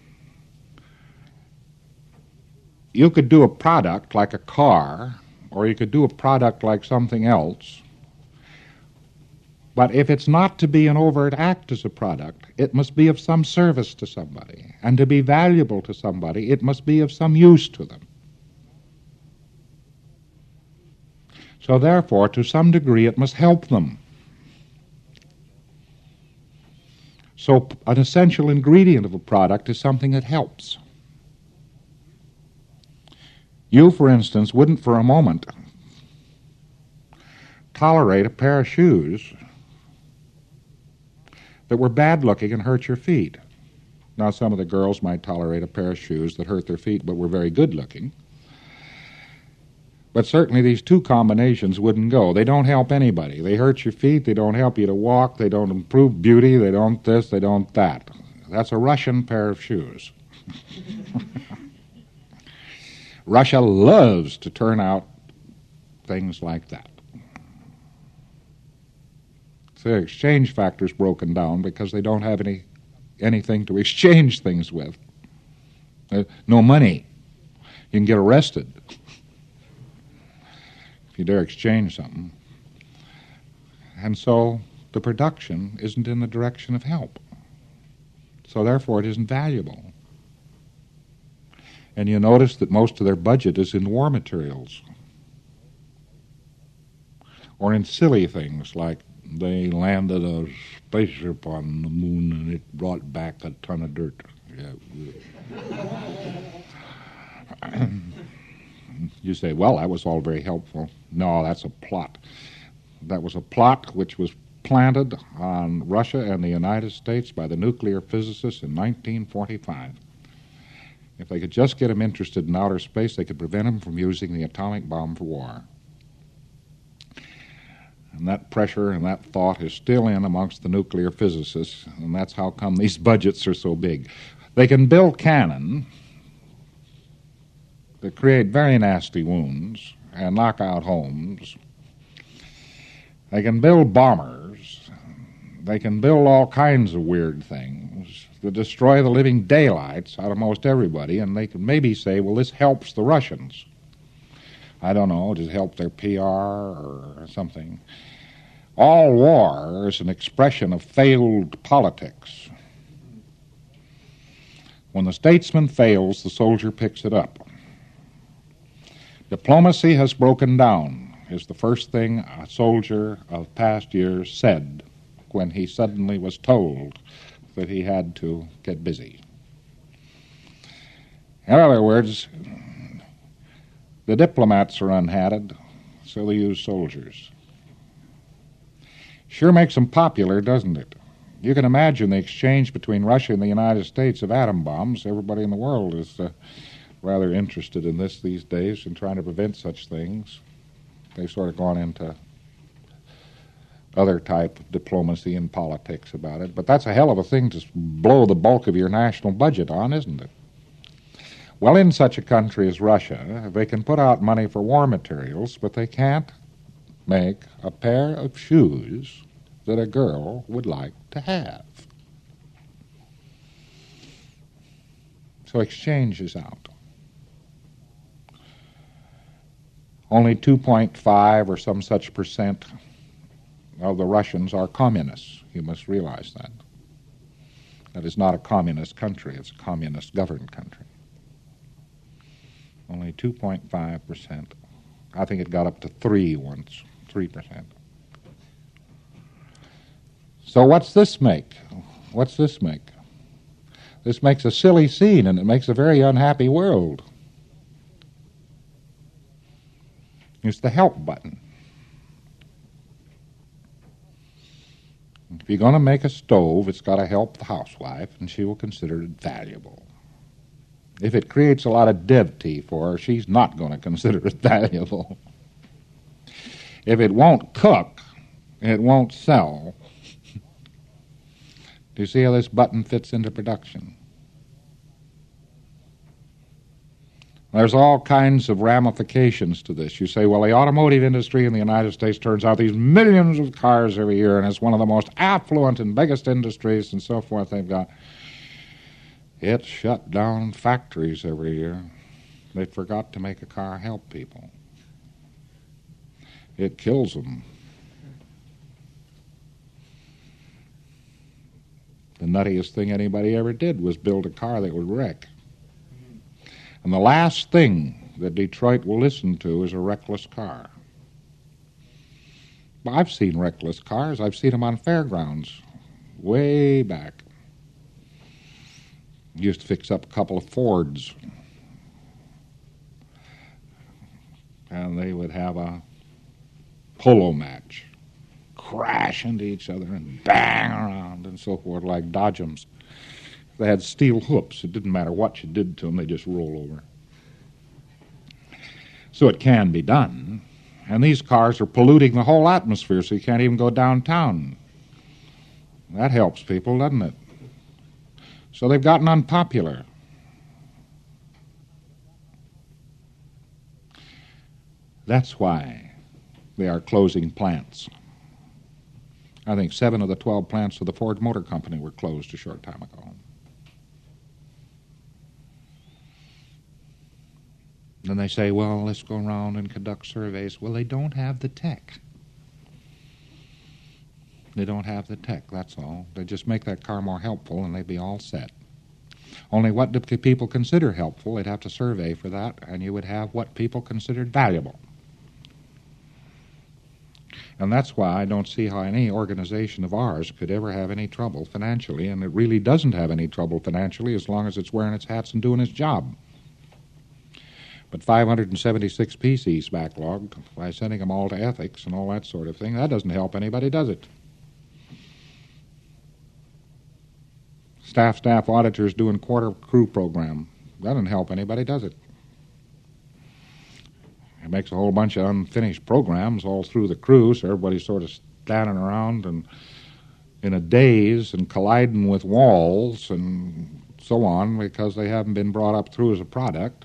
you could do a product like a car, or you could do a product like something else, but if it's not to be an overt act as a product, it must be of some service to somebody. And to be valuable to somebody, it must be of some use to them. So therefore, to some degree, it must help them. So an essential ingredient of a product is something that helps. You, for instance, wouldn't for a moment tolerate a pair of shoes that were bad-looking and hurt your feet. Now, some of the girls might tolerate a pair of shoes that hurt their feet but were very good-looking. But certainly these two combinations wouldn't go. They don't help anybody. They hurt your feet, they don't help you to walk, they don't improve beauty, they don't this, they don't that. That's a Russian pair of shoes. Russia loves to turn out things like that. So the exchange factor's broken down because they don't have any anything to exchange things with. Uh, no money. You can get arrested if you dare exchange something. And so the production isn't in the direction of help. So therefore it isn't valuable. And you notice that most of their budget is in war materials or in silly things like they landed a spaceship on the moon and it brought back a ton of dirt. Yeah. You say, well, that was all very helpful. No, that's a plot. That was a plot which was planted on Russia and the United States by the nuclear physicists in nineteen forty-five. If they could just get them interested in outer space, they could prevent them from using the atomic bomb for war. And that pressure and that thought is still in amongst the nuclear physicists, and that's how come these budgets are so big. They can build cannon that create very nasty wounds and knock out homes. They can build bombers. They can build all kinds of weird things that destroy the living daylights out of most everybody, and they can maybe say, well, this helps the Russians. I don't know, to help their P R or something. All war is an expression of failed politics. When the statesman fails, the soldier picks it up. Diplomacy has broken down, is the first thing a soldier of past years said when he suddenly was told that he had to get busy. In other words, the diplomats are unhatted, so they use soldiers. Sure makes them popular, doesn't it? You can imagine the exchange between Russia and the United States of atom bombs. Everybody in the world is uh, rather interested in this these days and trying to prevent such things. They've sort of gone into other type of diplomacy and politics about it. But that's a hell of a thing to blow the bulk of your national budget on, isn't it? Well, in such a country as Russia, they can put out money for war materials, but they can't make a pair of shoes that a girl would like to have. So exchange is out. Only two point five or some such percent of the Russians are communists. You must realize that. That is not a communist country. It's a communist-governed country. Only two point five percent. I think it got up to three once, three percent. So what's this make? What's this make? This makes a silly scene, and it makes a very unhappy world. It's the help button. If you're going to make a stove, it's got to help the housewife, and she will consider it valuable. If it creates a lot of devotee for her, she's not going to consider it valuable. If it won't cook, it won't sell. Do you see how this button fits into production? There's all kinds of ramifications to this. You say, well, the automotive industry in the United States turns out these millions of cars every year, and it's one of the most affluent and biggest industries and so forth they've got. It shut down factories every year. They forgot to make a car help people. It kills them. The nuttiest thing anybody ever did was build a car that would wreck. And the last thing that Detroit will listen to is a wreckless car. Well, I've seen wreckless cars. I've seen them on fairgrounds way back. Used to fix up a couple of Fords. And they would have a polo match. Crash into each other and bang around and so forth like dodgems. They had steel hoops. It didn't matter what you did to them, they just roll over. So it can be done. And these cars are polluting the whole atmosphere, so you can't even go downtown. That helps people, doesn't it? So they've gotten unpopular. That's why they are closing plants. I think seven of the twelve plants of the Ford Motor Company were closed a short time ago. Then they say, well, let's go around and conduct surveys. Well, they don't have the tech. They don't have the tech, that's all. They just make that car more helpful and they'd be all set. Only what do people consider helpful? They'd have to survey for that, and you would have what people considered valuable. And that's why I don't see how any organization of ours could ever have any trouble financially, and it really doesn't have any trouble financially as long as it's wearing its hats and doing its job. But five hundred seventy-six P Cs backlogged by sending them all to ethics and all that sort of thing, that doesn't help anybody, does it? Staff, staff auditors doing quarter crew program, that doesn't help anybody, does it? It makes a whole bunch of unfinished programs all through the crew, so everybody's sort of standing around and in a daze and colliding with walls and so on because they haven't been brought up through as a product.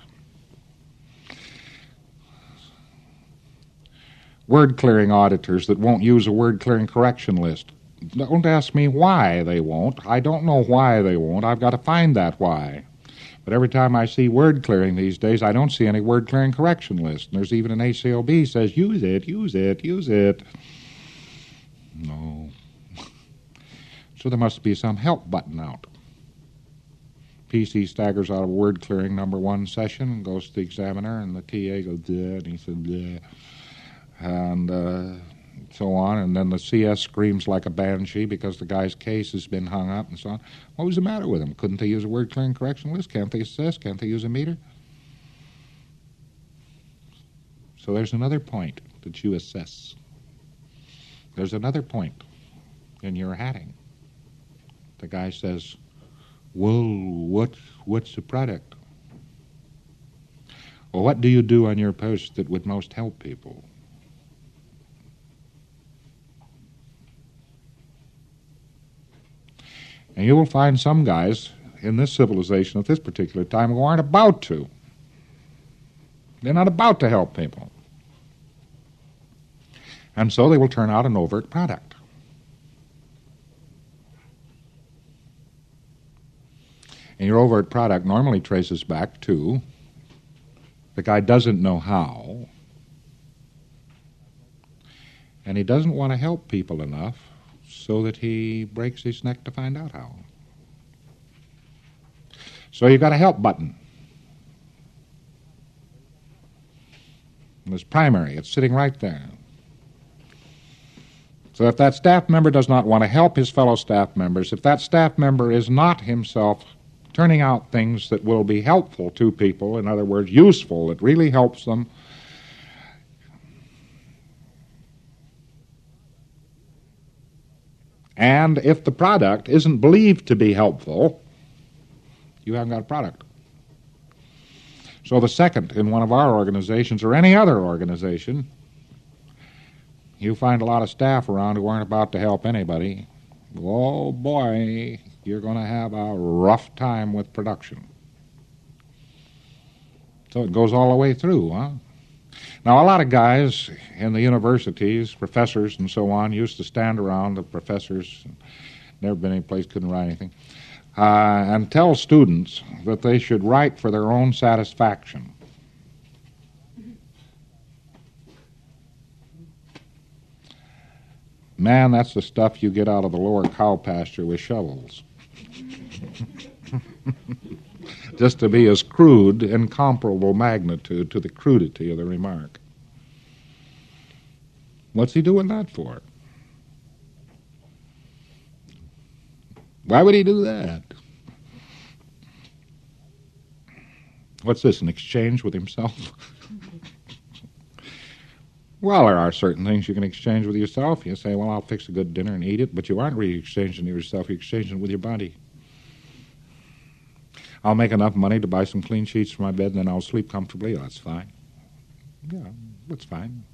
Word-clearing auditors that won't use a word-clearing correction list. Don't ask me why they won't. I don't know why they won't. I've got to find that why. But every time I see word clearing these days, I don't see any word clearing correction list. And there's even an A C L B says, use it, use it, use it. No. So there must be some help button out. P C staggers out of word clearing number one session and goes to the examiner, and the T A goes, duh, and he said, duh, and uh, so on. And then the C S screams like a banshee because the guy's case has been hung up and so on. What was the matter with him? Couldn't they use a word clearing correction list? Can't they assess? Can't they use a meter? So there's another point that you assess. There's another point in your hatting. The guy says, well, what, what's the product? Well, what do you do on your post that would most help people? And you will find some guys in this civilization at this particular time who aren't about to. They're not about to help people. And so they will turn out an overt product. And your overt product normally traces back to the guy doesn't know how, and he doesn't want to help people enough so that he breaks his neck to find out how. So you've got a help button. It's primary. It's sitting right there. So if that staff member does not want to help his fellow staff members, if that staff member is not himself turning out things that will be helpful to people, in other words, useful, that really helps them, and if the product isn't believed to be helpful, you haven't got a product. So the second in one of our organizations or any other organization, you find a lot of staff around who aren't about to help anybody, oh boy, you're going to have a rough time with production. So it goes all the way through, huh? Now, a lot of guys in the universities, professors and so on, used to stand around, the professors, never been any place, couldn't write anything, uh, and tell students that they should write for their own satisfaction. Man, that's the stuff you get out of the lower cow pasture with shovels. Just to be as crude, incomparable magnitude to the crudity of the remark. What's he doing that for? Why would he do that? What's this, an exchange with himself? Well, there are certain things you can exchange with yourself. You say, well, I'll fix a good dinner and eat it, but you aren't really exchanging it with yourself, you're exchanging it with your body. I'll make enough money to buy some clean sheets for my bed, and then I'll sleep comfortably. Oh, that's fine. Yeah, that's fine.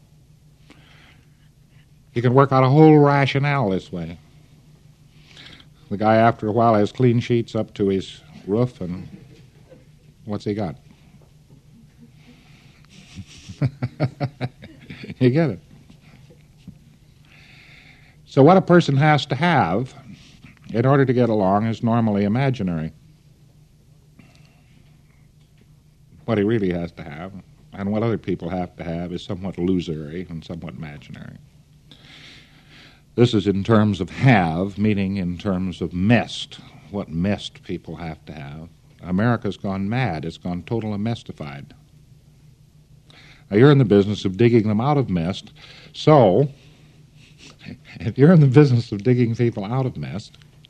You can work out a whole rationale this way. The guy, after a while, has clean sheets up to his roof, and what's he got? You get it. So what a person has to have in order to get along is normally imaginary. What he really has to have, and what other people have to have, is somewhat illusory and somewhat imaginary. This is in terms of have, meaning in terms of messed, what messed people have to have. America's gone mad. It's gone totally mestified. Now, you're in the business of digging them out of mess, so if you're in the business of digging people out of mess,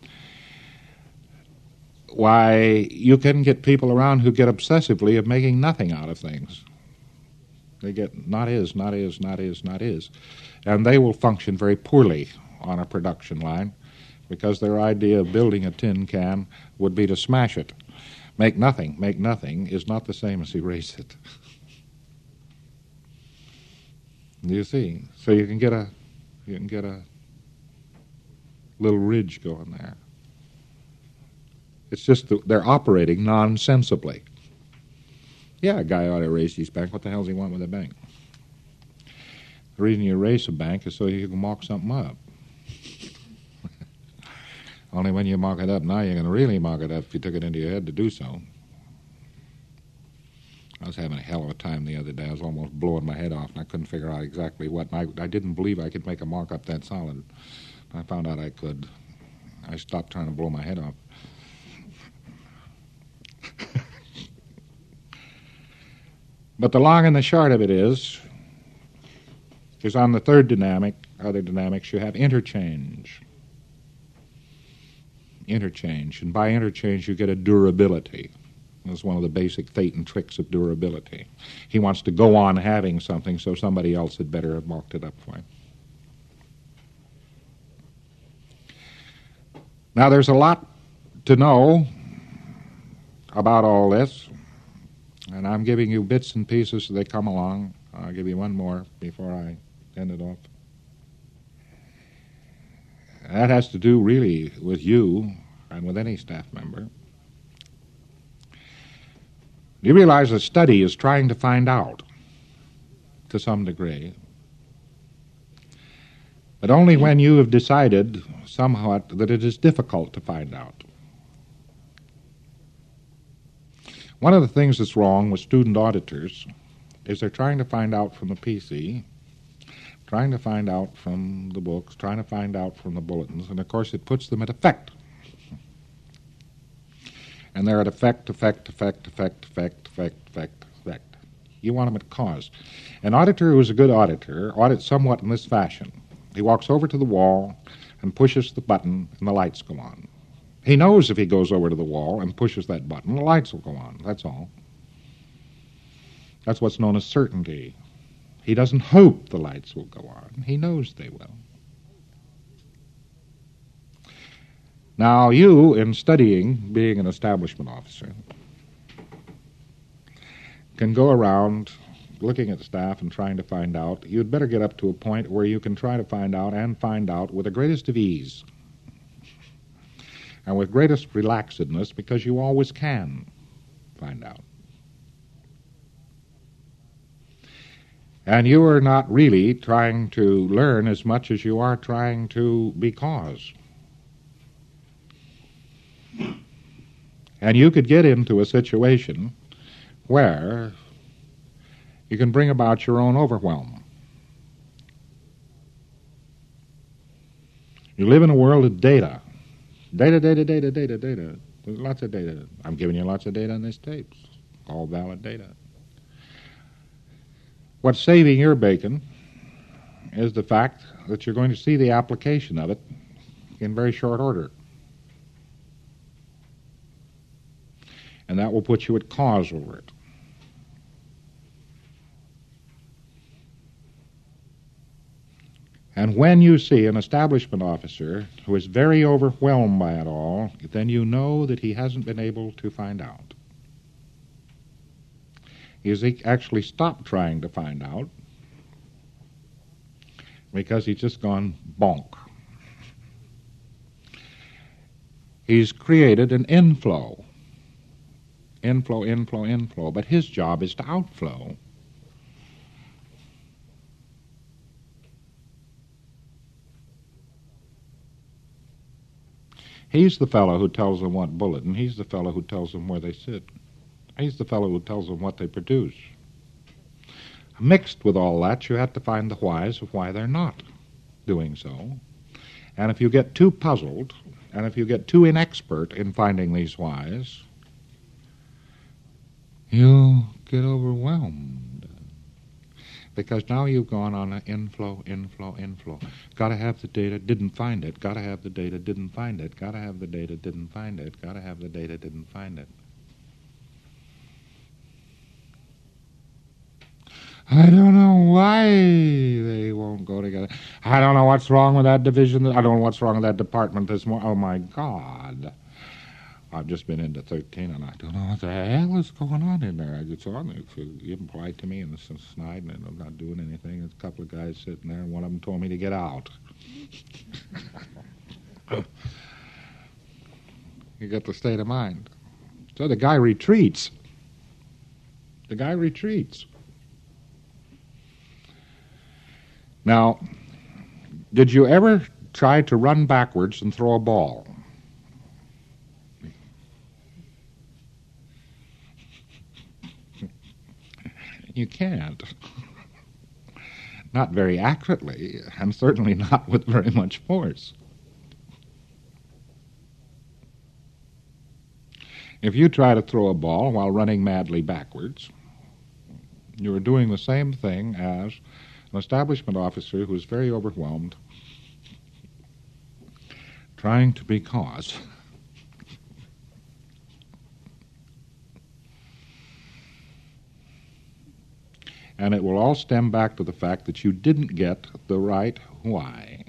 why, you can get people around who get obsessively of making nothing out of things. They get not is, not is, not is, not is. And they will function very poorly on a production line because their idea of building a tin can would be to smash it. Make nothing, make nothing is not the same as erase it. You see? So you can get a you can get a little ridge going there. It's just that they're operating nonsensibly. Yeah, a guy ought to erase his bank. What the hell does he want with a bank? The reason you erase a bank is so you can mock something up. Only when you mock it up now, you're going to really mock it up if you took it into your head to do so. was having a hell of a time the other day. I was almost blowing my head off, and I couldn't figure out exactly what. And I, I didn't believe I could make a mark up that solid. I found out I could. I stopped trying to blow my head off. But the long and the short of it is, is on the third dynamic, other dynamics, you have interchange. Interchange. And by interchange, you get a durability. That's one of the basic Thetan tricks of durability. He wants to go on having something, so somebody else had better have marked it up for him. Now, there's a lot to know about all this, and I'm giving you bits and pieces as they come along. I'll give you one more before I end it off. That has to do really with you and with any staff member. You realize a study is trying to find out, to some degree, but only when you have decided somewhat that it is difficult to find out. One of the things that's wrong with student auditors is they're trying to find out from the P C, trying to find out from the books, trying to find out from the bulletins, and of course it puts them at effect. And they're at effect, effect, effect, effect, effect, effect, effect, effect. You want them at cause. An auditor who is a good auditor audits somewhat in this fashion. He walks over to the wall and pushes the button, and the lights go on. He knows if he goes over to the wall and pushes that button, the lights will go on. That's all. That's what's known as certainty. He doesn't hope the lights will go on. He knows they will. Now, you, in studying being an establishment officer, can go around looking at staff and trying to find out. You'd better get up to a point where you can try to find out and find out with the greatest of ease and with greatest relaxedness, because you always can find out. And you are not really trying to learn as much as you are trying to be cause. And you could get into a situation where you can bring about your own overwhelm. You live in a world of data. Data, data, data, data, data. There's lots of data. I'm giving you lots of data on these tapes. All valid data. What's saving your bacon is the fact that you're going to see the application of it in very short order. And that will put you at cause over it. And when you see an establishment officer who is very overwhelmed by it all, then you know that he hasn't been able to find out. He has actually stopped trying to find out because he's just gone bonk. He's created an inflow. Inflow, inflow, inflow. But his job is to outflow. He's the fellow who tells them what bulletin. He's the fellow who tells them where they sit. He's the fellow who tells them what they produce. Mixed with all that, you have to find the whys of why they're not doing so. And if you get too puzzled, and if you get too inexpert in finding these whys, you'll get overwhelmed. Because now you've gone on an inflow, inflow, inflow. Got to have the data, didn't find it. Got to have the data, didn't find it. Got to have the data, didn't find it. Got to have the data, didn't find it. I don't know why they won't go together. I don't know what's wrong with that division. I don't know what's wrong with that department this morning. Oh, my God. I've just been into thirteen, and I don't know what the hell is going on in there. I just on there. It's implied to me in the snide, and I'm not doing anything. There's a couple of guys sitting there, and one of them told me to get out. You get the state of mind. So the guy retreats. The guy retreats. Now, did you ever try to run backwards and throw a ball? You can't. Not very accurately, and certainly not with very much force. If you try to throw a ball while running madly backwards, you are doing the same thing as an establishment officer who is very overwhelmed, trying to be cause. And it will all stem back to the fact that you didn't get the right why.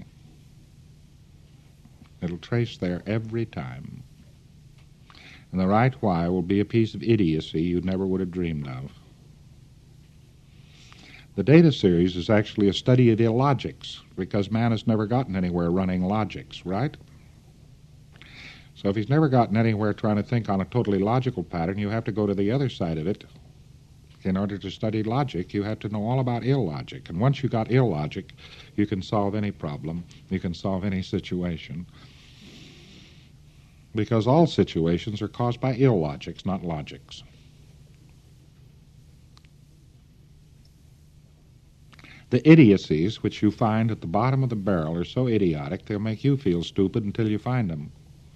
It'll trace there every time. And the right why will be a piece of idiocy you never would have dreamed of. The data series is actually a study of illogics, because man has never gotten anywhere running logics, right? So if he's never gotten anywhere trying to think on a totally logical pattern, you have to go to the other side of it. In order to study logic, you have to know all about illogic. And once you got illogic, you can solve any problem. You can solve any situation. Because all situations are caused by illogics, not logics. The idiocies which you find at the bottom of the barrel are so idiotic they'll make you feel stupid until you find them.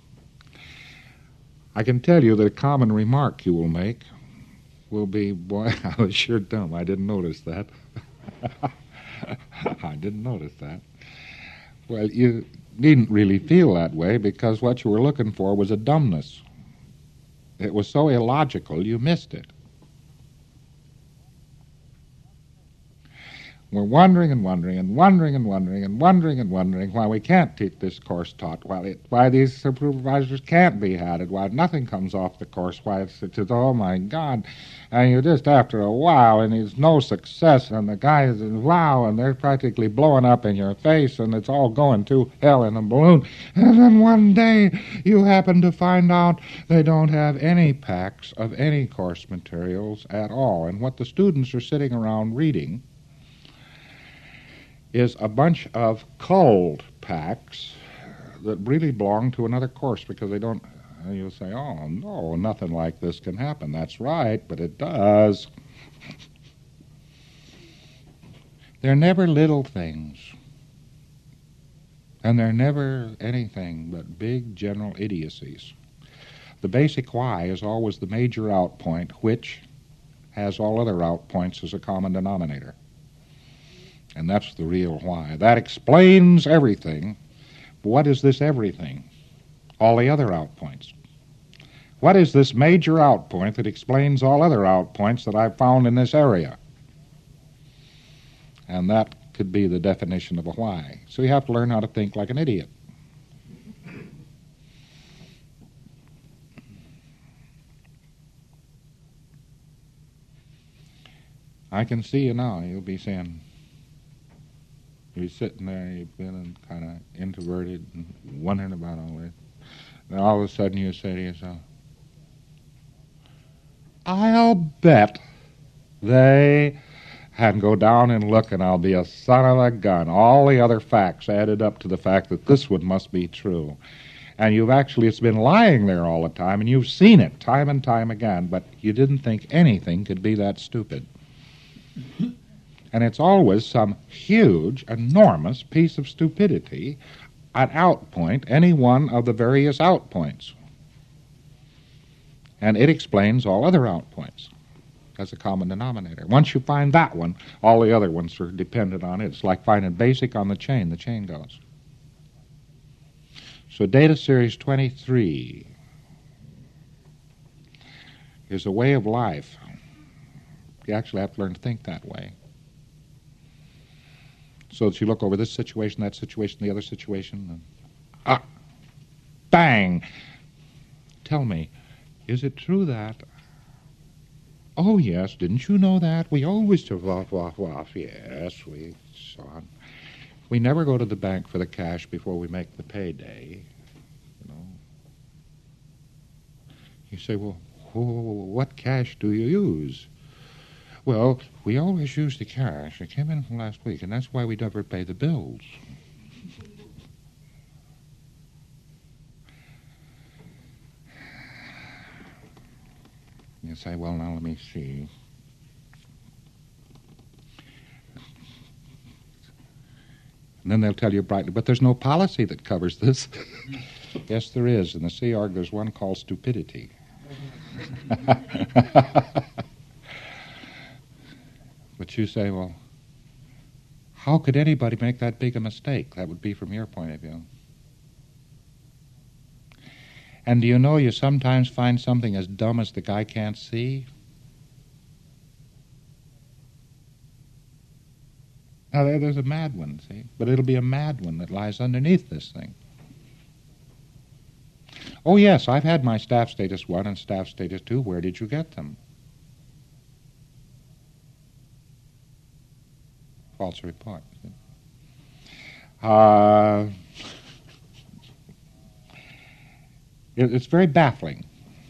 I can tell you that a common remark you will make will be, boy, I was sure dumb. I didn't notice that. I didn't notice that. Well, you needn't really feel that way, because what you were looking for was a dumbness. It was so illogical you missed it. We're wondering and wondering and wondering and wondering and wondering and wondering why we can't teach this course taught, why, it, why these supervisors can't be added, why nothing comes off the course, why it's, it's, it's oh my God, and you just after a while, and there's no success, and the guys, wow, and they're practically blowing up in your face, and it's all going to hell in a balloon, and then one day you happen to find out they don't have any packs of any course materials at all, and what the students are sitting around reading is a bunch of cold packs that really belong to another course, because they don't, you'll say, oh, no, nothing like this can happen. That's right, but it does. They're never little things. And they're never anything but big general idiocies. The basic why is always the major outpoint, which has all other outpoints as a common denominator. And that's the real why. That explains everything. But what is this everything? All the other outpoints. What is this major outpoint that explains all other outpoints that I've found in this area? And that could be the definition of a why. So you have to learn how to think like an idiot. I can see you now. You'll be saying, you're sitting there, you're feeling kind of introverted and wondering about all this. And all of a sudden you say to yourself, I'll bet they, and go down and look, and I'll be a son of a gun. All the other facts added up to the fact that this one must be true. And you've actually, it's been lying there all the time, and you've seen it time and time again, but you didn't think anything could be that stupid. And it's always some huge, enormous piece of stupidity at outpoint, any one of the various outpoints. And it explains all other outpoints as a common denominator. Once you find that one, all the other ones are dependent on it. It's like finding basic on the chain. The chain goes. So data series twenty-three is a way of life. You actually have to learn to think that way. So that you look over this situation, that situation, the other situation, and ah, bang! Tell me, is it true that? Oh, yes, didn't you know that? We always do, waff, waff, waff. Yes, we saw it. We never go to the bank for the cash before we make the payday, you know. You say, well, what cash do you use? Well, we always use the cash. It came in from last week, and that's why we never pay the bills. You say, well, now let me see. And then they'll tell you brightly, but there's no policy that covers this. Yes, there is. In the Sea Org, there's one called stupidity. But you say, well, how could anybody make that big a mistake? That would be from your point of view. And do you know you sometimes find something as dumb as the guy can't see? Now, there, there's a mad one, see? But it'll be a mad one that lies underneath this thing. Oh, yes, I've had my staff status one and staff status two. Where did you get them? False report. Uh, it, it's very baffling.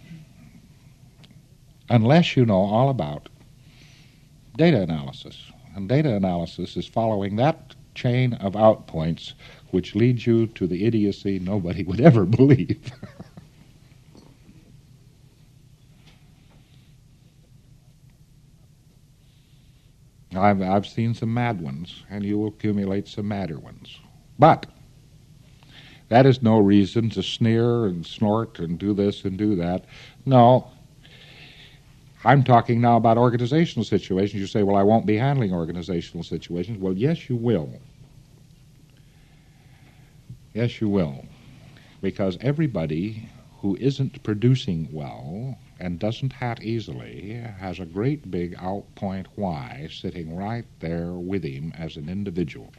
Unless you know all about data analysis. And data analysis is following that chain of outpoints which leads you to the idiocy nobody would ever believe. I've, I've seen some mad ones, and you will accumulate some madder ones. But that is no reason to sneer and snort and do this and do that. No. I'm talking now about organizational situations. You say, well, I won't be handling organizational situations. Well, yes, you will. Yes, you will. Because everybody who isn't producing well and doesn't hat easily has a great big outpoint why sitting right there with him as an individual.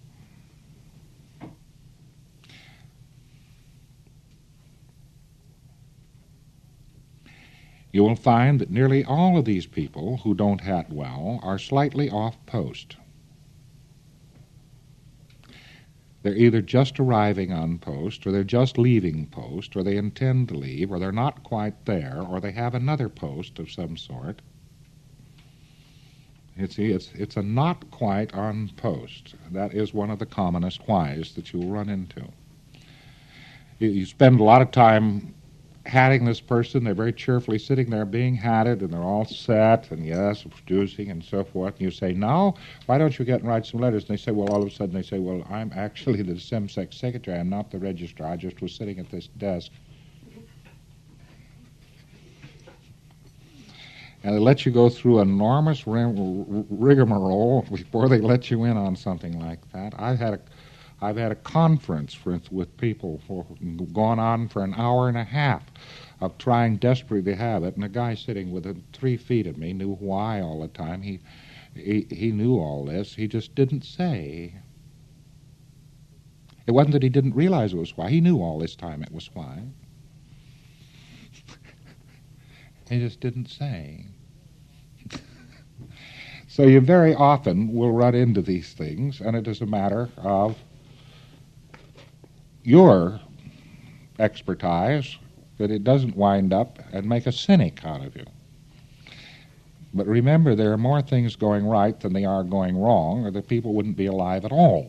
You will find that nearly all of these people who don't hat well are slightly off post. They're either just arriving on post, or they're just leaving post, or they intend to leave, or they're not quite there, or they have another post of some sort. You see, it's, it's a not quite on post. That is one of the commonest whys that you'll run into. You, you spend a lot of time hatting this person. They're very cheerfully sitting there being hatted, and they're all set, and yes, producing, and so forth. And you say, now, why don't you get and write some letters? And they say, well, all of a sudden they say, well, I'm actually the SEMSEC secretary. I'm not the registrar. I just was sitting at this desk. And they let you go through enormous rigmarole before they let you in on something like that. I've had a I've had a conference, for instance, with people for gone on for an hour and a half of trying desperately to have it, and a guy sitting within three feet of me knew why all the time. He, he, he knew all this. He just didn't say. It wasn't that he didn't realize it was why. He knew all this time it was why. He just didn't say. So you very often will run into these things, and it is a matter of your expertise that it doesn't wind up and make a cynic out of you. But remember, there are more things going right than they are going wrong, or the people wouldn't be alive at all.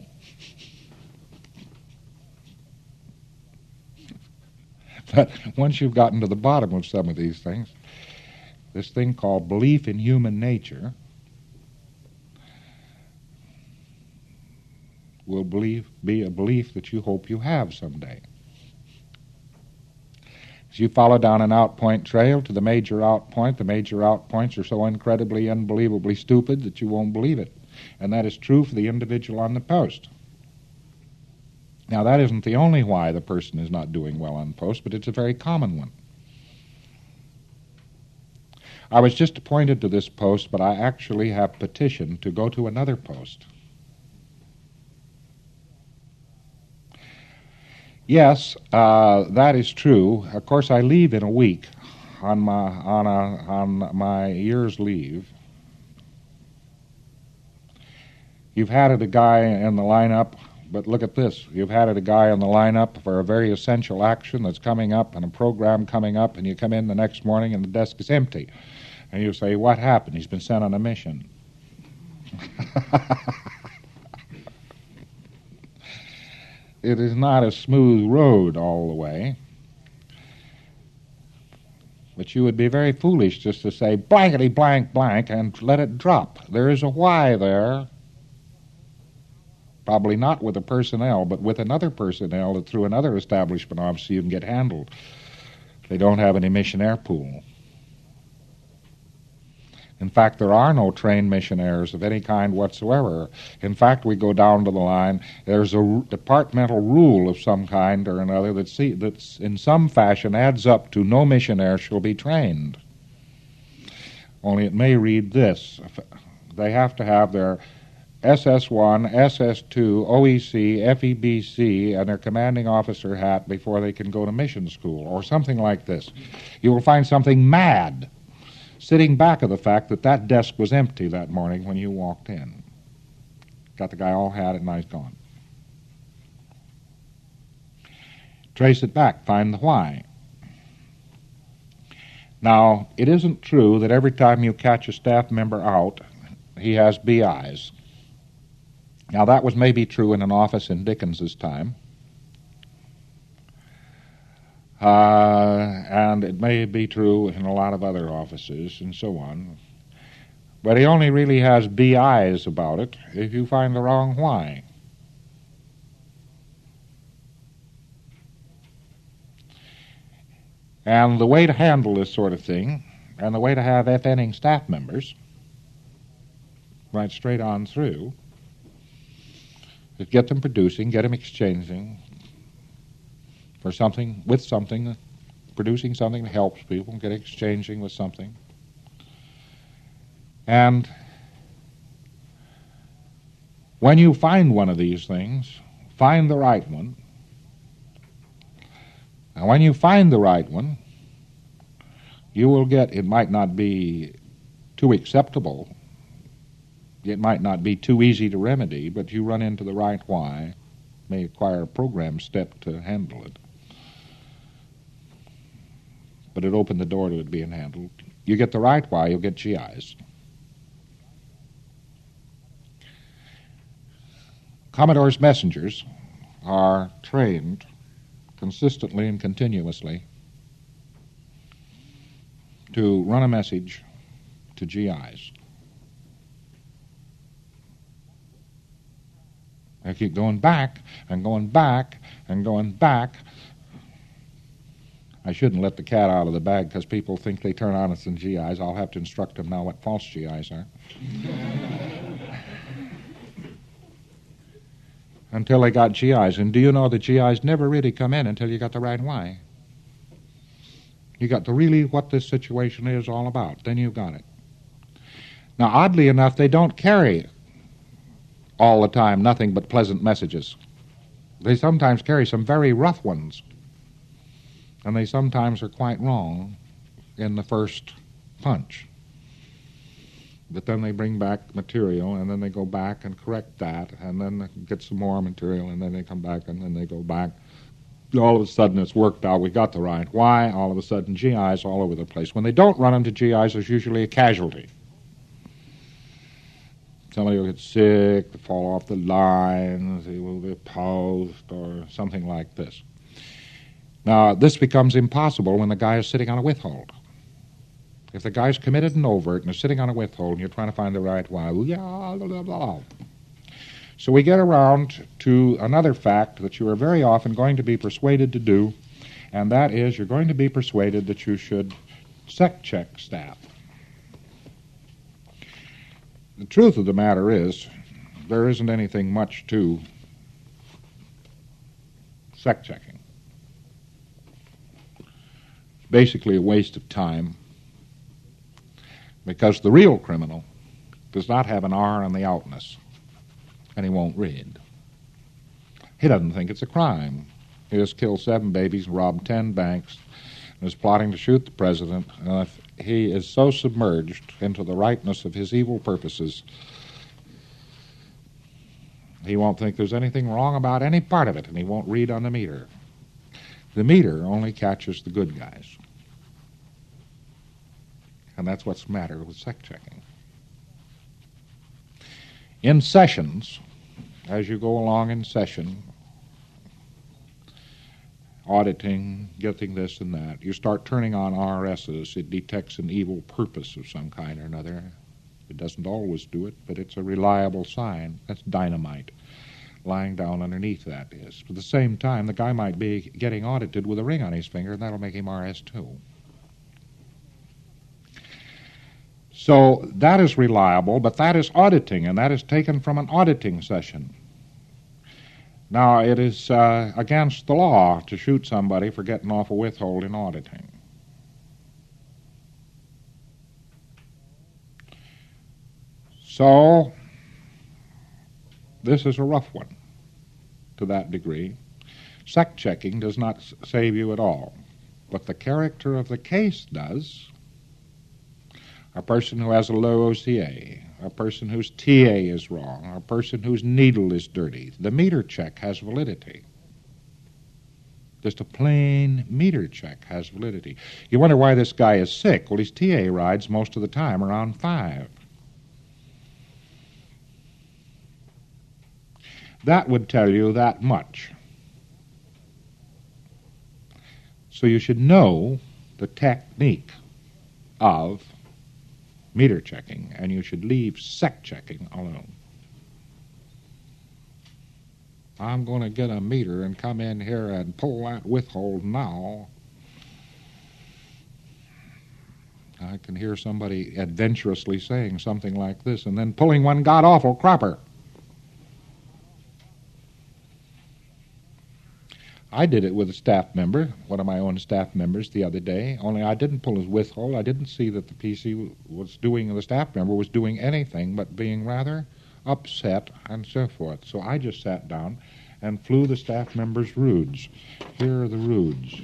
But once you've gotten to the bottom of some of these things, this thing called belief in human nature will believe, be a belief that you hope you have someday. As you follow down an outpoint trail to the major outpoint, the major outpoints are so incredibly, unbelievably stupid that you won't believe it. And that is true for the individual on the post. Now, that isn't the only why the person is not doing well on post, but it's a very common one. I was just appointed to this post, but I actually have petitioned to go to another post. Yes, uh, that is true. Of course, I leave in a week on my on a on my year's leave. You've had a guy in the lineup, but look at this. You've had a guy in the lineup for a very essential action that's coming up and a program coming up, and you come in the next morning and the desk is empty. And you say, what happened? He's been sent on a mission. It is not a smooth road all the way. But you would be very foolish just to say blankety blank blank and let it drop. There is a why there. Probably not with the personnel, but with another personnel that through another establishment officer you can get handled. They don't have an missionaire pool. In fact, there are no trained missionaries of any kind whatsoever. In fact, we go down to the line, there's a r- departmental rule of some kind or another that see, that's in some fashion adds up to no missionary shall be trained. Only it may read this. They have to have their S S one, S S two, O E C, F E B C, and their commanding officer hat before they can go to mission school, or something like this. You will find something mad sitting back of the fact that that desk was empty that morning when you walked in. Got the guy all had it, and he's gone. Trace it back, find the why. Now, it isn't true that every time you catch a staff member out, he has B Is. Now, that was maybe true in an office in Dickens's time. Uh, and it may be true in a lot of other offices and so on. But he only really has B Is about it if you find the wrong why. And the way to handle this sort of thing, and the way to have FNing staff members, right straight on through, is get them producing, get them exchanging, for something, with something, producing something that helps people, get exchanging with something. And when you find one of these things, find the right one. And when you find the right one, you will get, it might not be too acceptable, it might not be too easy to remedy, but you run into the right why, may require a program step to handle it. But it opened the door to it being handled. You get the right why, you'll get G Is. Commodore's messengers are trained consistently and continuously to run a message to G Is. They keep going back and going back and going back. I shouldn't let the cat out of the bag because people think they turn on us in G Is. I'll have to instruct them now what false G Is are. Until they got G Is. And do you know that G Is never really come in until you got the right why? You got the really what this situation is all about. Then you've got it. Now, oddly enough, they don't carry all the time nothing but pleasant messages. They sometimes carry some very rough ones. And they sometimes are quite wrong in the first punch. But then they bring back material, and then they go back and correct that, and then they get some more material, and then they come back, and then they go back. All of a sudden it's worked out, we got the right why, all of a sudden G Is all over the place. When they don't run into G Is, there's usually a casualty. Somebody will get sick, they fall off the line, they will be paused, or something like this. Now, this becomes impossible when the guy is sitting on a withhold. If the guy's committed and overt and is sitting on a withhold and you're trying to find the right why, blah, blah, blah. So we get around to another fact that you are very often going to be persuaded to do, and that is you're going to be persuaded that you should sec check staff. The truth of the matter is there isn't anything much to sec checking. Basically a waste of time because the real criminal does not have an R on the outness, and he won't read. He doesn't think it's a crime. He has killed seven babies, robbed ten banks, and is plotting to shoot the president, and if he is so submerged into the rightness of his evil purposes, he won't think there's anything wrong about any part of it, and he won't read on the meter. The meter only catches the good guys. And that's what's the matter with sec checking. In sessions, as you go along in session, auditing, getting this and that, you start turning on R Ss. It detects an evil purpose of some kind or another. It doesn't always do it, but it's a reliable sign. That's dynamite. lying down underneath that is. But at the same time, the guy might be getting audited with a ring on his finger, and that'll make him R S two. So that is reliable, but that is auditing, and that is taken from an auditing session. Now, it is uh, against the law to shoot somebody for getting off a withhold in auditing. So, this is a rough one to that degree. Sec checking does not s- save you at all, but the character of the case does. A person who has a low O C A, a person whose T A is wrong, a person whose needle is dirty. The meter check has validity. Just a plain meter check has validity. You wonder why this guy is sick. Well, his T A rides most of the time around five. That would tell you that much. So you should know the technique of meter checking, and you should leave sec checking alone. I'm going to get a meter and come in here and pull that withhold now. I can hear somebody adventurously saying something like this, and then pulling one god-awful cropper. I did it with a staff member, one of my own staff members, the other day, only I didn't pull his withhold. I didn't see that the P C was doing, the staff member was doing anything but being rather upset and so forth. So I just sat down and flew the staff member's roods. Here are the roods.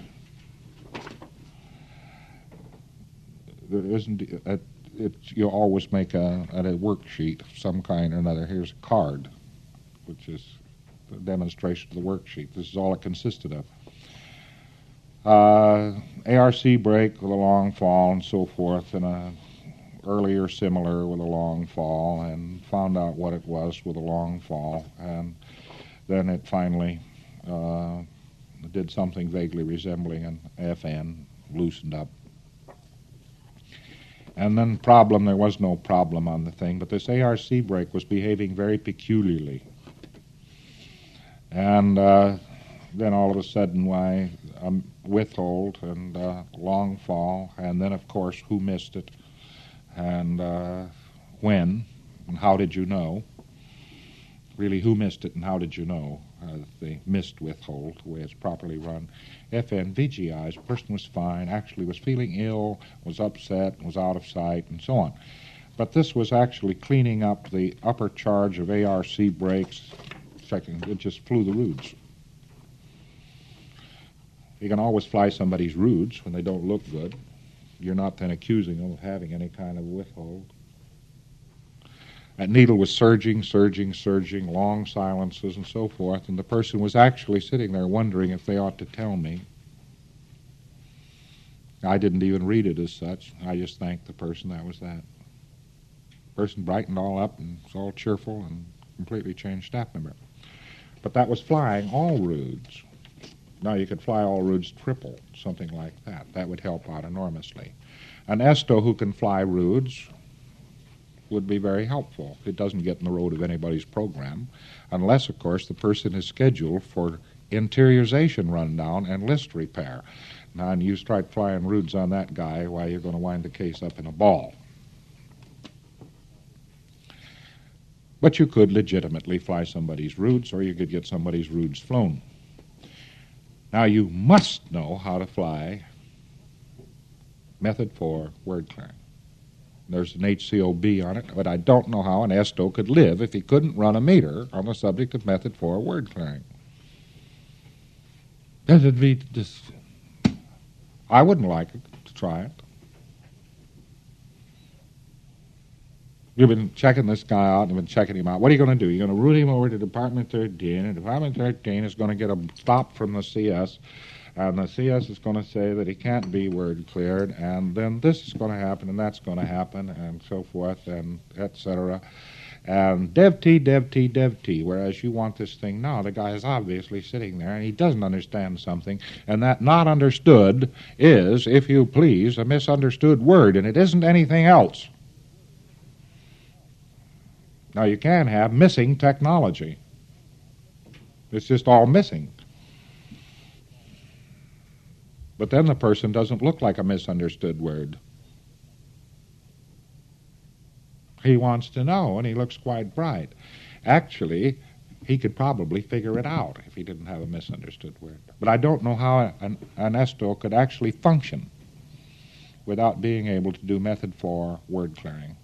There isn't, a, it, you always make a, a worksheet of some kind or another. Here's a card, which is a demonstration of the worksheet. This is all it consisted of. Uh, A R C brake with a long fall and so forth, and a earlier similar with a long fall, and found out what it was with a long fall, and then it finally uh, did something vaguely resembling an F N, loosened up. And then problem, there was no problem on the thing, but this A R C brake was behaving very peculiarly. And uh, then all of a sudden, why, um, withhold and uh, long fall, and then, of course, who missed it, and uh, when, and how did you know? Really, who missed it and how did you know uh, the missed withhold, the way it's properly run? F N, V G Is, the person was fine, actually was feeling ill, was upset, was out of sight, and so on. But this was actually cleaning up the upper charge of A R C brakes. Checking, it just flew the roods. You can always fly somebody's roods when they don't look good. You're not then accusing them of having any kind of withhold. That needle was surging, surging, surging, long silences and so forth, and the person was actually sitting there wondering if they ought to tell me. I didn't even read it as such. I just thanked the person. That was that. The person brightened all up and was all cheerful and completely changed staff member. But that was flying all roods. Now you could fly all roods triple, something like that. That would help out enormously. An Esto who can fly roods would be very helpful. It doesn't get in the road of anybody's program, unless, of course, the person is scheduled for interiorization rundown and list repair. Now, and you start flying roods on that guy, why, you're going to wind the case up in a ball. But you could legitimately fly somebody's roods, or you could get somebody's roods flown. Now, you must know how to fly method four word clearing. There's an H C O B on it, but I don't know how an Esto could live if he couldn't run a meter on the subject of method four word clearing. That'd be just, I wouldn't like it to try it. You've been checking this guy out and you've been checking him out. What are you going to do? You're going to route him over to Department thirteen, and Department thirteen is going to get a stop from the C S, and the C S is going to say that he can't be word cleared, and then this is going to happen, and that's going to happen, and so forth, and et cetera. And dev-t, dev-t, dev-t, whereas you want this thing now. The guy is obviously sitting there, and he doesn't understand something, and that not understood is, if you please, a misunderstood word, and it isn't anything else. Now, you can have missing technology. It's just all missing. But then the person doesn't look like a misunderstood word. He wants to know, and he looks quite bright. Actually, he could probably figure it out if he didn't have a misunderstood word. But I don't know how an, an esto could actually function without being able to do method for word clearing.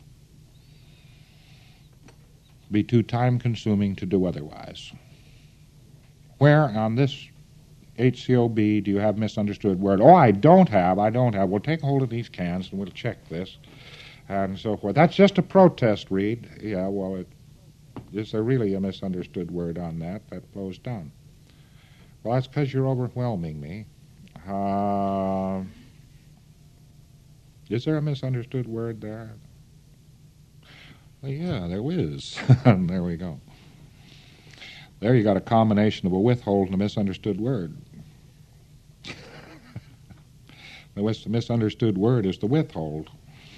Be too time-consuming to do otherwise. Where on this H C O B do you have misunderstood word? Oh, I don't have, I don't have. We'll take hold of these cans and we'll check this and so forth. That's just a protest read. Yeah, well, it, is there really a misunderstood word on that? That flows down. Well, that's because you're overwhelming me. Uh, is there a misunderstood word there? Well, yeah, there is. There we go. There you got a combination of a withhold and a misunderstood word. The misunderstood word is the withhold.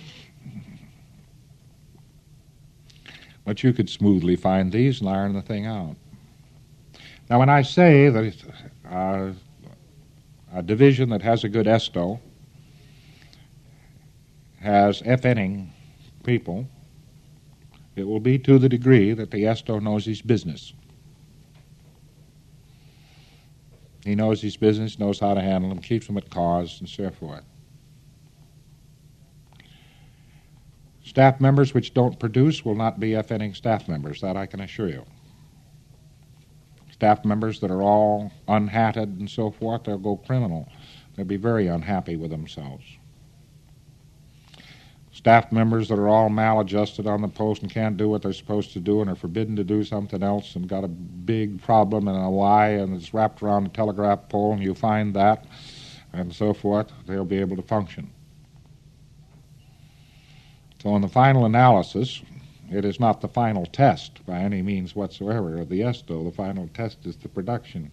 But you could smoothly find these and iron the thing out. Now, when I say that uh, a division that has a good esto has F-ing people, it will be to the degree that the esto knows his business. He knows his business, knows how to handle them, keeps them at cause, and so forth. Staff members which don't produce will not be F-ing staff members, that I can assure you. Staff members that are all unhatted and so forth, they'll go criminal. They'll be very unhappy with themselves. Staff members that are all maladjusted on the post and can't do what they're supposed to do and are forbidden to do something else and got a big problem and a lie and it's wrapped around a telegraph pole and you find that and so forth, they'll be able to function. So in the final analysis, it is not the final test by any means whatsoever of the esto. The final test is the production.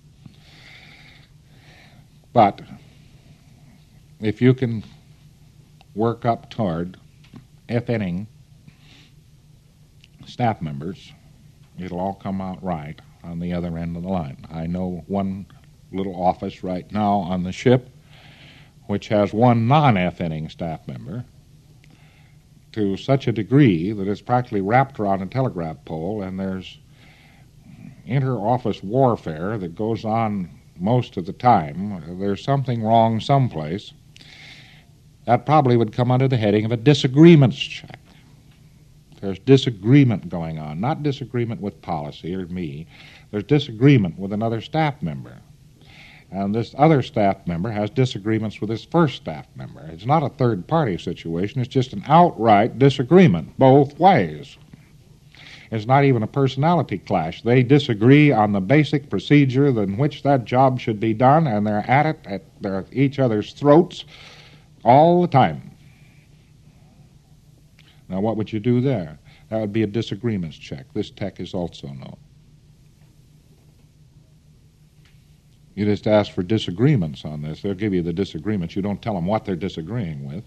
But if you can work up toward F-ing staff members, it'll all come out right on the other end of the line. I know one little office right now on the ship which has one non-F-ing staff member to such a degree that it's practically wrapped around a telegraph pole, and there's inter-office warfare that goes on most of the time. There's something wrong someplace. That probably would come under the heading of a disagreements check. There's disagreement going on, not disagreement with policy or me. There's disagreement with another staff member. And this other staff member has disagreements with his first staff member. It's not a third-party situation. It's just an outright disagreement, both ways. It's not even a personality clash. They disagree on the basic procedure in which that job should be done, and they're at it, at, they're at each other's throats all the time. Now, what would you do there? That would be a disagreements check. This tech is also known. You just ask for disagreements on this. They'll give you the disagreements. You don't tell them what they're disagreeing with.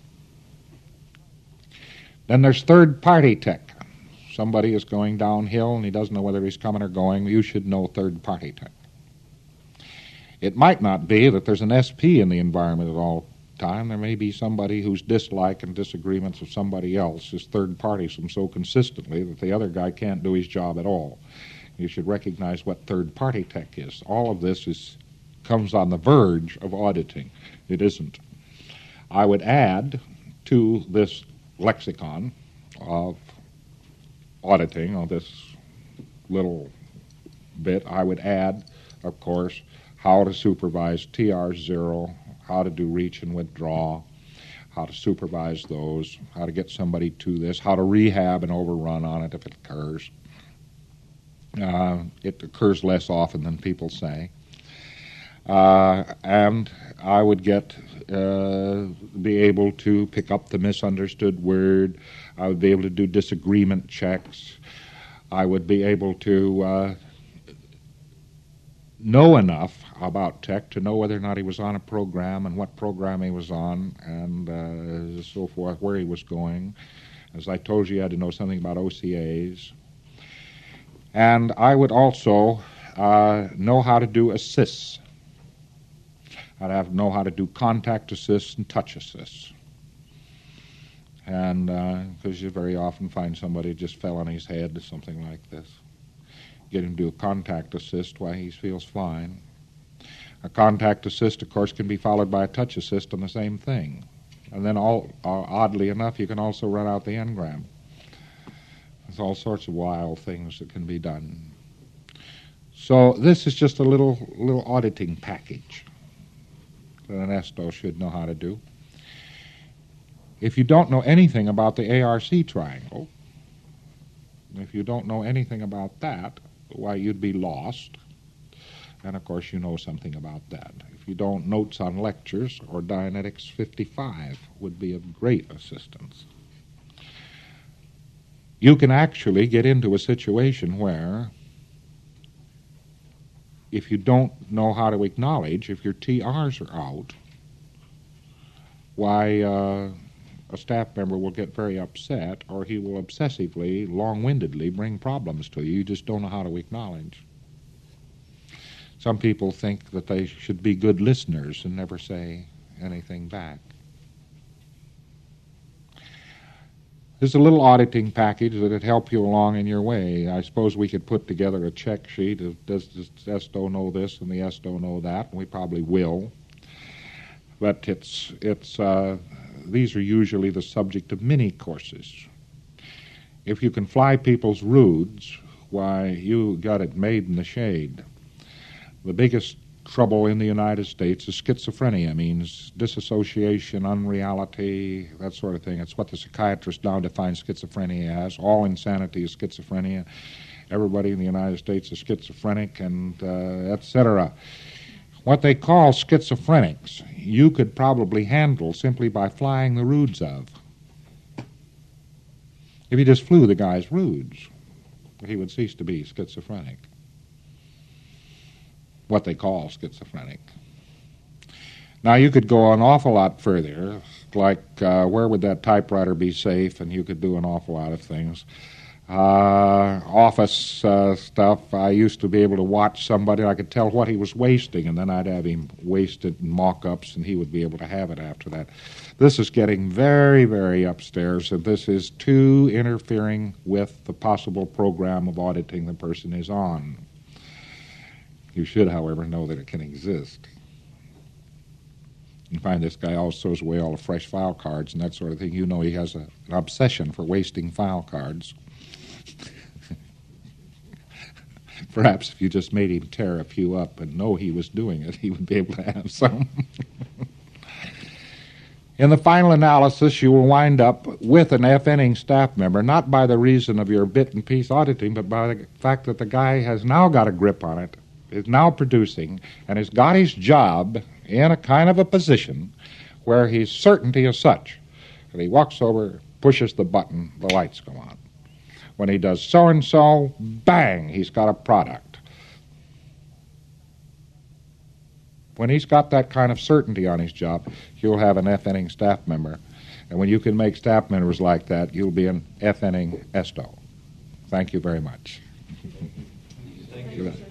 Then there's third-party tech. Somebody is going downhill and he doesn't know whether he's coming or going. You should know third-party tech. It might not be that there's an S P in the environment at all time. There may be somebody whose dislike and disagreements with somebody else is third-parties them so consistently that the other guy can't do his job at all. You should recognize what third-party tech is. All of this is comes on the verge of auditing. It isn't. I would add to this lexicon of auditing, of this little bit, I would add, of course, how to supervise T R zero, how to do reach and withdraw, how to supervise those, how to get somebody to this, how to rehab and overrun on it if it occurs. Uh, it occurs less often than people say. Uh, and I would get, uh, be able to pick up the misunderstood word. I would be able to do disagreement checks. I would be able to uh, know enough about tech to know whether or not he was on a program and what program he was on and uh, so forth, where he was going. As I told you, you had to know something about O C As. And I would also uh, know how to do assists. I'd have to know how to do contact assists and touch assists. And because uh, you very often find somebody just fell on his head or something like this. Get him to do a contact assist while he feels fine. A contact assist, of course, can be followed by a touch assist on the same thing. And then, all, uh, oddly enough, you can also run out the engram. There's all sorts of wild things that can be done. So this is just a little little auditing package that an ESTO should know how to do. If you don't know anything about the A R C triangle, if you don't know anything about that, why, you'd be lost. And, of course, you know something about that. If you don't, notes on lectures or Dianetics fifty-five would be of great assistance. You can actually get into a situation where, if you don't know how to acknowledge, if your T Rs are out, why, uh, a staff member will get very upset, or he will obsessively, long-windedly bring problems to you. You just don't know how to acknowledge. Some people think that they should be good listeners and never say anything back. There's a little auditing package that would help you along in your way. I suppose we could put together a check sheet of, does the ESTO know this and the ESTO know that? And we probably will. But it's, it's, uh, these are usually the subject of mini courses. If you can fly people's roods, why, you got it made in the shade. The biggest trouble in the United States is schizophrenia, means disassociation, unreality, that sort of thing. It's what the psychiatrist now defines schizophrenia as. All insanity is schizophrenia. Everybody in the United States is schizophrenic, and uh, et cetera. What they call schizophrenics, you could probably handle simply by flying the roods of. If you just flew the guy's roods, he would cease to be schizophrenic. What they call schizophrenic. Now, you could go an awful lot further, like uh, where would that typewriter be safe, and you could do an awful lot of things. Uh, office uh, stuff, I used to be able to watch somebody, I could tell what he was wasting, and then I'd have him waste it in mock-ups, and he would be able to have it after that. This is getting very, very upstairs, and this is too interfering with the possible program of auditing the person is on. You should, however, know that it can exist. You find this guy always throws away all the fresh file cards and that sort of thing. You know he has a, an obsession for wasting file cards. Perhaps if you just made him tear a few up and know he was doing it, he would be able to have some. In the final analysis, you will wind up with an F-N-ing staff member, not by the reason of your bit and piece auditing, but by the fact that the guy has now got a grip on it, is now producing, and has got his job in a kind of a position where his certainty is such that he walks over, pushes the button, the lights go on. When he does so-and-so, bang, he's got a product. When he's got that kind of certainty on his job, you'll have an F-N-ing staff member. And when you can make staff members like that, you'll be an F-N-ing ESTO. Thank you very much. Thank you.